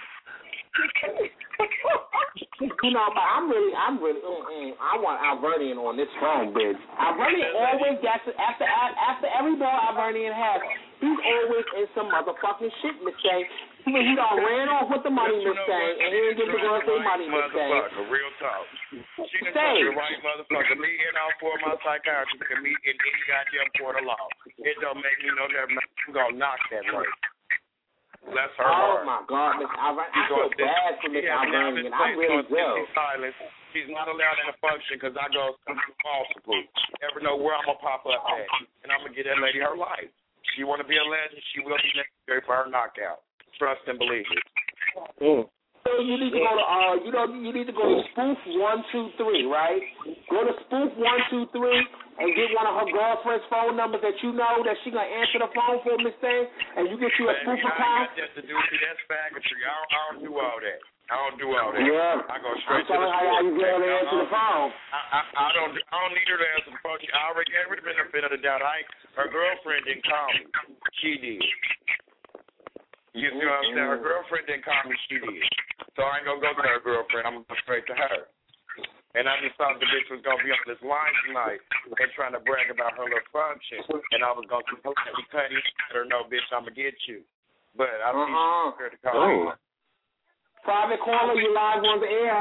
You know, but I'm really, I want Alvernian on this phone, bitch. Alvernian always gets after every ball Alvernian has, he's always in some motherfucking shit, Miss Thing. He done ran off with the money, Miss Thing, and he didn't give the girls their money, Miss Thing. Real talk. She done told the right motherfucker. Me and all 4 of my psychiatrists can meet in any goddamn court of law. It don't make me no never. I'm gonna knock that lady. Bless her heart. Oh my God, Miss Alvernian. I feel bad for Miss Alvernian. I really do. She's not allowed in the function because I go small support. Never know where I'm gonna pop up at, and I'm gonna get that lady her life. She want to be a legend. She will be necessary for her knockout. Trust and believe it. So you need to go to you need to go to spoof 123, right? Go to spoof 123 and get one of her girlfriend's phone numbers that you know that she gonna answer the phone for, Miss Thing, and you get you a spoof account. I ain't got that to do. See, that's faggotry. I don't do all that. I don't do all that. Yeah. I go straight to the how you get her to answer the phone. I don't need her to answer the phone. I already gave her the benefit of the doubt. Her girlfriend didn't call me. She did. You see what I'm saying? Her girlfriend didn't call me. She did. So I ain't gonna go to her girlfriend. I'm gonna go straight to her. And I just thought the bitch was gonna be on this line tonight and trying to brag about her little function. And I was gonna be cutting. Let her know, bitch, I'm gonna get you. But I see she's scared to call me. Private caller, you live on the air.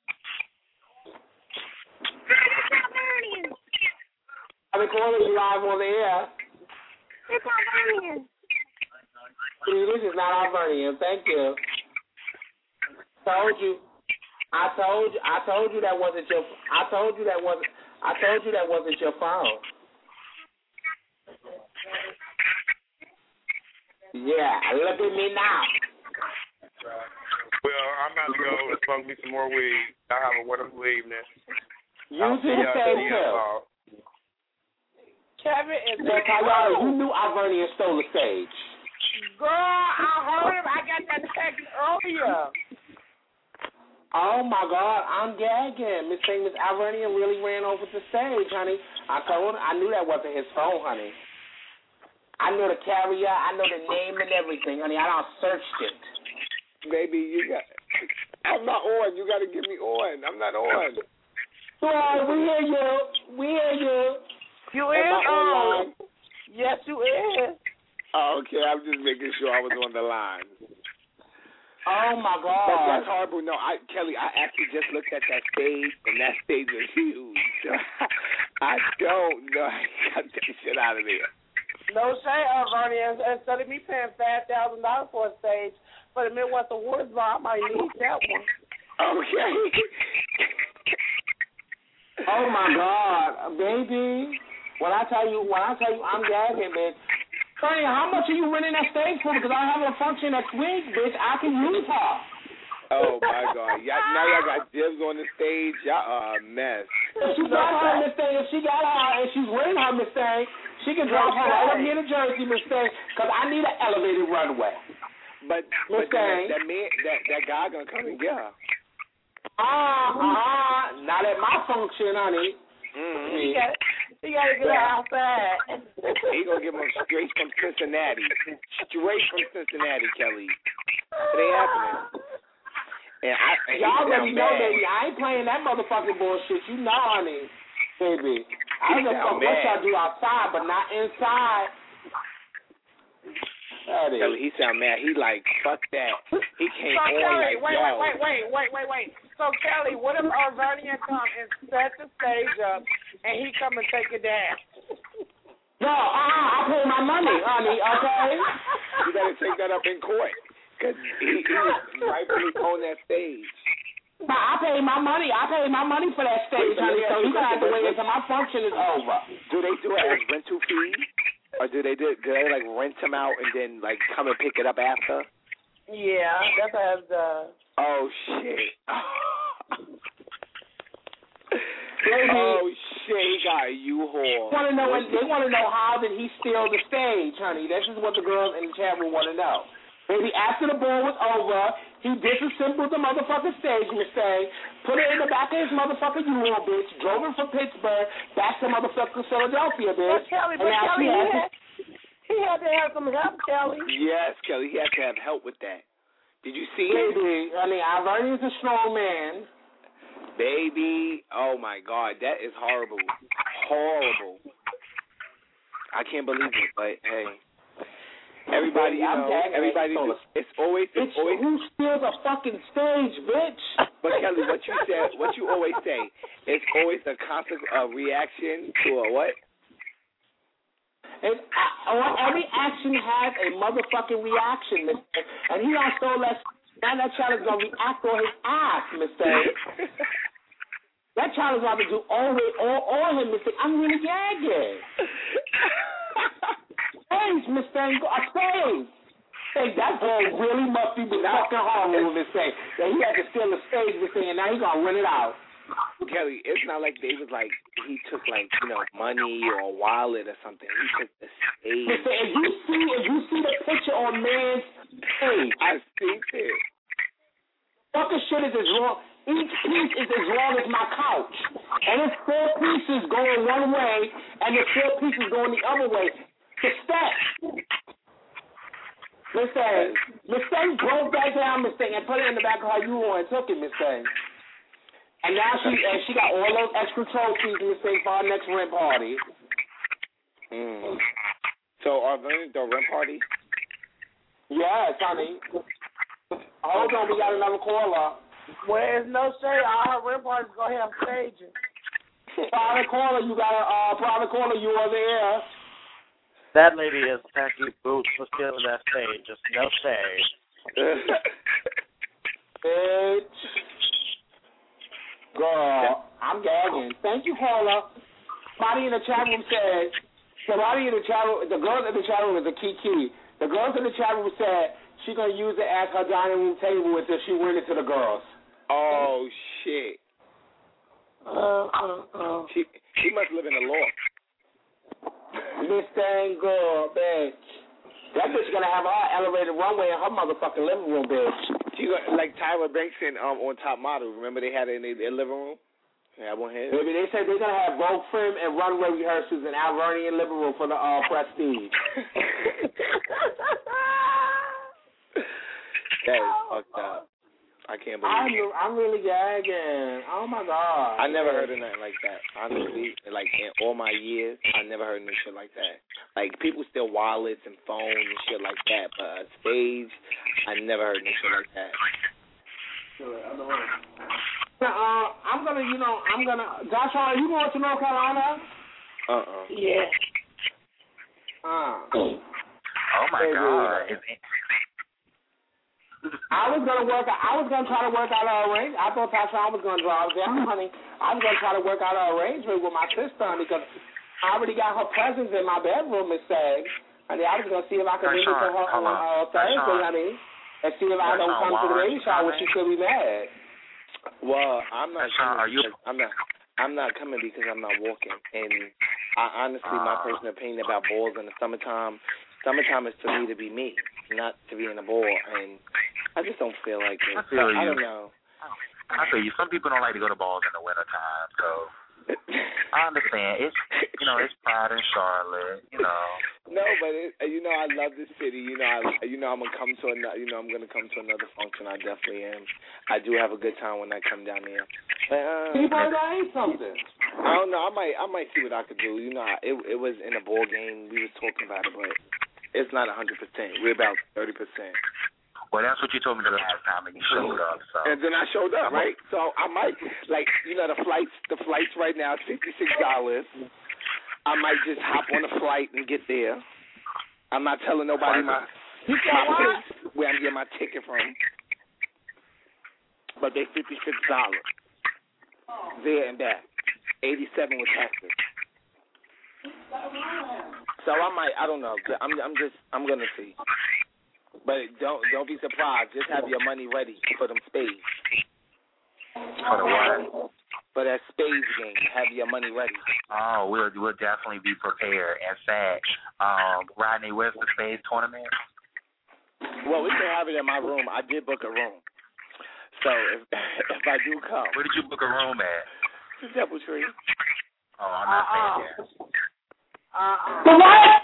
Private caller, you live on the air. It's Alvernian. This is not Alvernian. Thank you. I told you that wasn't your phone. Yeah, look at me now. Well, I'm about to go and smoke me some more weed. I have a wonderful evening. You do the same too. Kevin is you knew Alvernian stole the stage. Girl, I heard him. I got that text earlier. Oh, my God, I'm gagging. Miss Alvernian really ran over the stage, honey. I knew that wasn't his phone, honey. I know the carrier. I know the name and everything, honey. I done searched it. Baby, I'm not on. You got to get me on. I'm not on. Well, we hear you. We hear you. You is on. Yes, you is. Oh, okay, I'm just making sure I was on the line. Oh, my God. That's horrible. No, Kelly, I actually just looked at that stage, and that stage was huge. I don't know. I got that shit out of there. No shade, Alvernian. Instead of me paying $5,000 for a stage for the Midwest Awards Bar, I might need that one. Okay. Oh, my God. Baby, when I tell you I'm gagging, bitch. Sonny, how much are you renting that stage for? Because I have a function next week, bitch. I can use her. Oh, my God. Now y'all got dibs on the stage. Y'all are a mess. If she got her, Miss Thing, and she's renting her, Miss Thing, she can drop her right up here to Jersey, Miss Thing, because I need an elevated runway. But that guy going to come and get her. Not at my function, honey. Mm-hmm. He got to get her outside. He going to get him straight from Cincinnati. Straight from Cincinnati, Kelly. It ain't happening. And y'all already know, baby, I ain't playing that motherfucking bullshit. You know, honey. Baby. I don't know what y'all do outside, but not inside. Kelly, he sound mad. He like, fuck that. He came so on Kelly, like, wait. So, Kelly, what if Alvernian come and set the stage up and he come and take it down? No, I pay my money, honey, okay? You got to take that up in court because he rightfully on that stage. But I pay my money. For that stage, honey, so you got to wait until my function is over. Do they do it as rental fee? Or do they like rent them out and then like come and pick it up after? Yeah, that's how it's done. Oh shit! Oh shit! He got a U-Haul. They want to know how did he steal the stage, honey? This is what the girls in the chat room want to know. Maybe after the ball was over, he disassembled the motherfucking stage, Miss A, put it in the back of his motherfucking U-Haul, bitch, drove him from Pittsburgh back to motherfucking Philadelphia, bitch. He had to have some help, Kelly. Yes, Kelly, he had to have help with that. Did you see it? Baby, I mean, Alvernian's a strong man. Baby, oh my God, that is horrible. Horrible. I can't believe it, but hey. Everybody, it's always who steals a fucking stage, bitch. But Kelly, what you always say, it's always a constant reaction to a what? Every action has a motherfucking reaction, mister. And he also now that child is gonna react on his ass, mister. That child is about to do all him, mister. I'm really gagging. Stage, Miss Thing, a stage. Hey, that boy really must be fucking horrible with say that he had to steal the stage with saying now he gonna rent it out. Kelly, it's not like they was like he took like money or a wallet or something. He took the stage. Listen, if you see the picture on man's page, I see it. Fucking shit is as long. Each piece is as long as my couch, and it's 4 pieces going one way, and the 4 pieces going the other way. To stack. Miss Thing broke that down, Miss Thing, and put it in the back of her U-Haul and took it, Miss Thing. And now she got all those extra trophies, Miss Thing, for our next rent party. So are they the rent party? Yes, honey. Hold on, we got another caller. Well, there's no shade. All her rent parties gonna have staging. Private caller, you got a private caller. You on the air? That lady is tacky boots for stealing that stage. Just no shade. Bitch. Girl, I'm gagging. Thank you, caller. Somebody in the chat room said. The girls in the chat room is a Kiki. The girls in the chat room said she gonna use it as her dining room table until she went into the girls. Oh shit. She must live in the loft. This thing, girl, bitch. That bitch gonna have her elevated runway in her motherfucking living room, bitch. She got like Tyra Banks on Top Model. Remember they had it in their living room? Yeah, one head. Baby, they said they're gonna have Vogue Film and runway rehearsals in Alvernian living room for the Prestige. That is fucked up. I can't believe it. I'm really gagging. Oh my god. I never heard of nothing like that. Honestly, like in all my years, I never heard no shit like that. Like people steal wallets and phones and shit like that, but a stage, I never heard no shit like that. Joshua, are you going to North Carolina? Yeah. Oh my god. I was gonna try to work out an arrangement. I thought Tashawn was gonna drive down, honey. I was gonna try to work out an arrangement with my sister, honey, because I already got her presents in my bedroom, Miss Sag. Honey, I was gonna see if I could visit her on Thursday, honey, and see if I don't come to the baby shower when she could be mad. Well, I'm not coming. I'm not coming because I'm not walking. And I honestly, my personal opinion about balls in the summertime is for me to be me, not to be in a ball. And I just don't feel like it. I don't know. I feel you. Some people don't like to go to balls in the wintertime, so I understand. It's Pride in Charlotte, No, but I love this city. I'm gonna come to I'm gonna come to another function. I definitely am. I do have a good time when I come down there. People ain't something. I don't know. I might see what I could do. It was in a ball game. We was talking about it, but it's not 100%. We're about 30%. Well, that's what you told me the last time, and you showed up. So. And then I showed up, right? So I might, the flights right now is $56. I might just hop on a flight and get there. I'm not telling nobody my place where I'm getting my ticket from. But they $56 there and back. 87 with taxes. So I don't know. I'm gonna see. But don't be surprised. Just have your money ready for them spades. For the what? For that spades game. Have your money ready. Oh, we'll definitely be prepared. In fact, Rodney, where's the spades tournament? Well, we can have it in my room. I did book a room. So if I do come. Where did you book a room at? The DoubleTree. Oh, I'm not saying that. The what?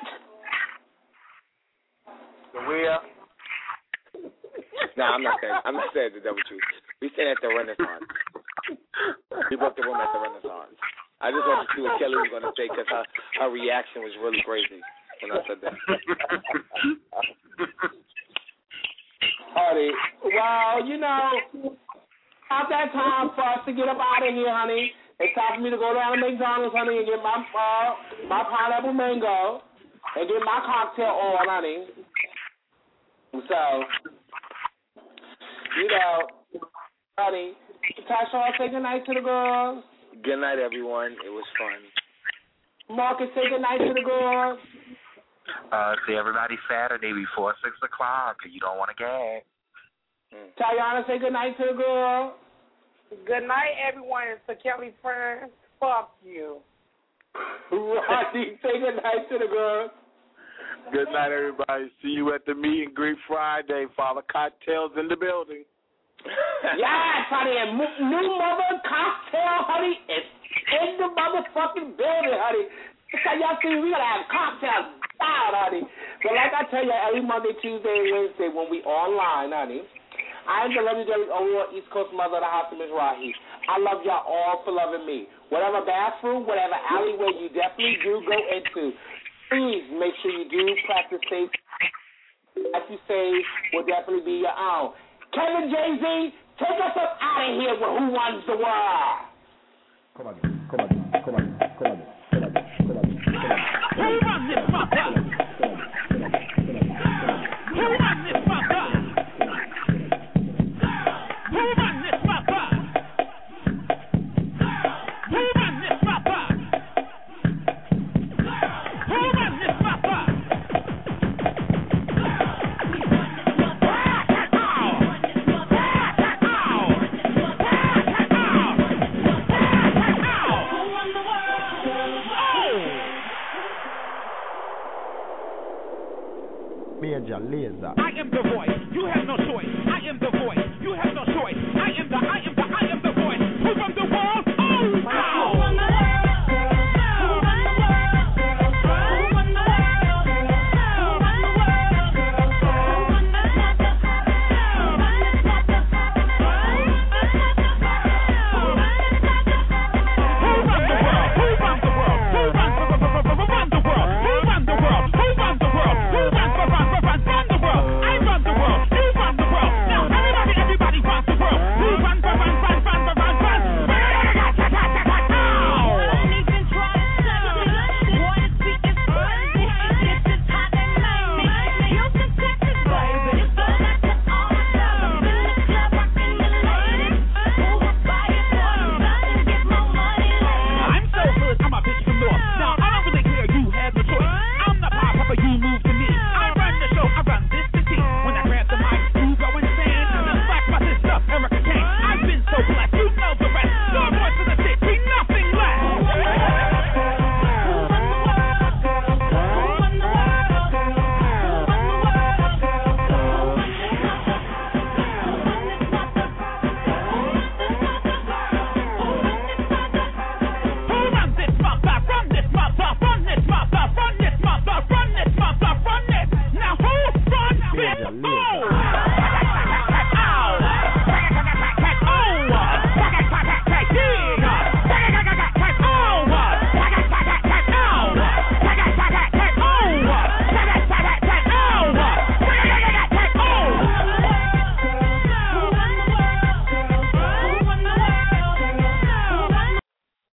The wheel. No, I'm not saying the DoubleTree. We stayed at the Renaissance. We booked the room at the Renaissance. I just wanted to see what Kelly was going to say because her reaction was really crazy when I said that. Honey, well, about that time for us to get up out of here, honey. It's time for me to go down to McDonald's, honey, and get my pineapple mango and get my cocktail on, honey. So, honey, Tasha, say good night to the girls. Good night, everyone. It was fun. Marcus, say good night to the girls. See everybody Saturday before 6 o'clock. You don't want to gag. Tayana, say good night to the girl. Good night, everyone. It's the Kelly friends. Fuck you. Rodney, say good night to the girl. Good night, everybody. See you at the meet and greet Friday. Father Cocktails in the building. Yes, honey. And new mother cocktail, honey, is in the motherfucking building, honey. So y'all see, we gotta have cocktails down, honey. So like I tell you, every Monday, Tuesday, and Wednesday when we online, honey, I am the legendary overall East Coast mother of the house, Ms. Rahi. I love y'all all for loving me. Whatever bathroom, whatever alleyway you definitely do go into, please make sure you do practice safe. Like you say, will definitely be your own. Kevin Jay-Z, take us up out of here with Who Runs the World. Come on. Who runs this mother? Who runs this mother? Who runs this mother? Who runs this mother? Who runs this mother? Major Lazer. I am the voice. You have no choice. I am the voice. You have no choice. I am the voice. Who from the world?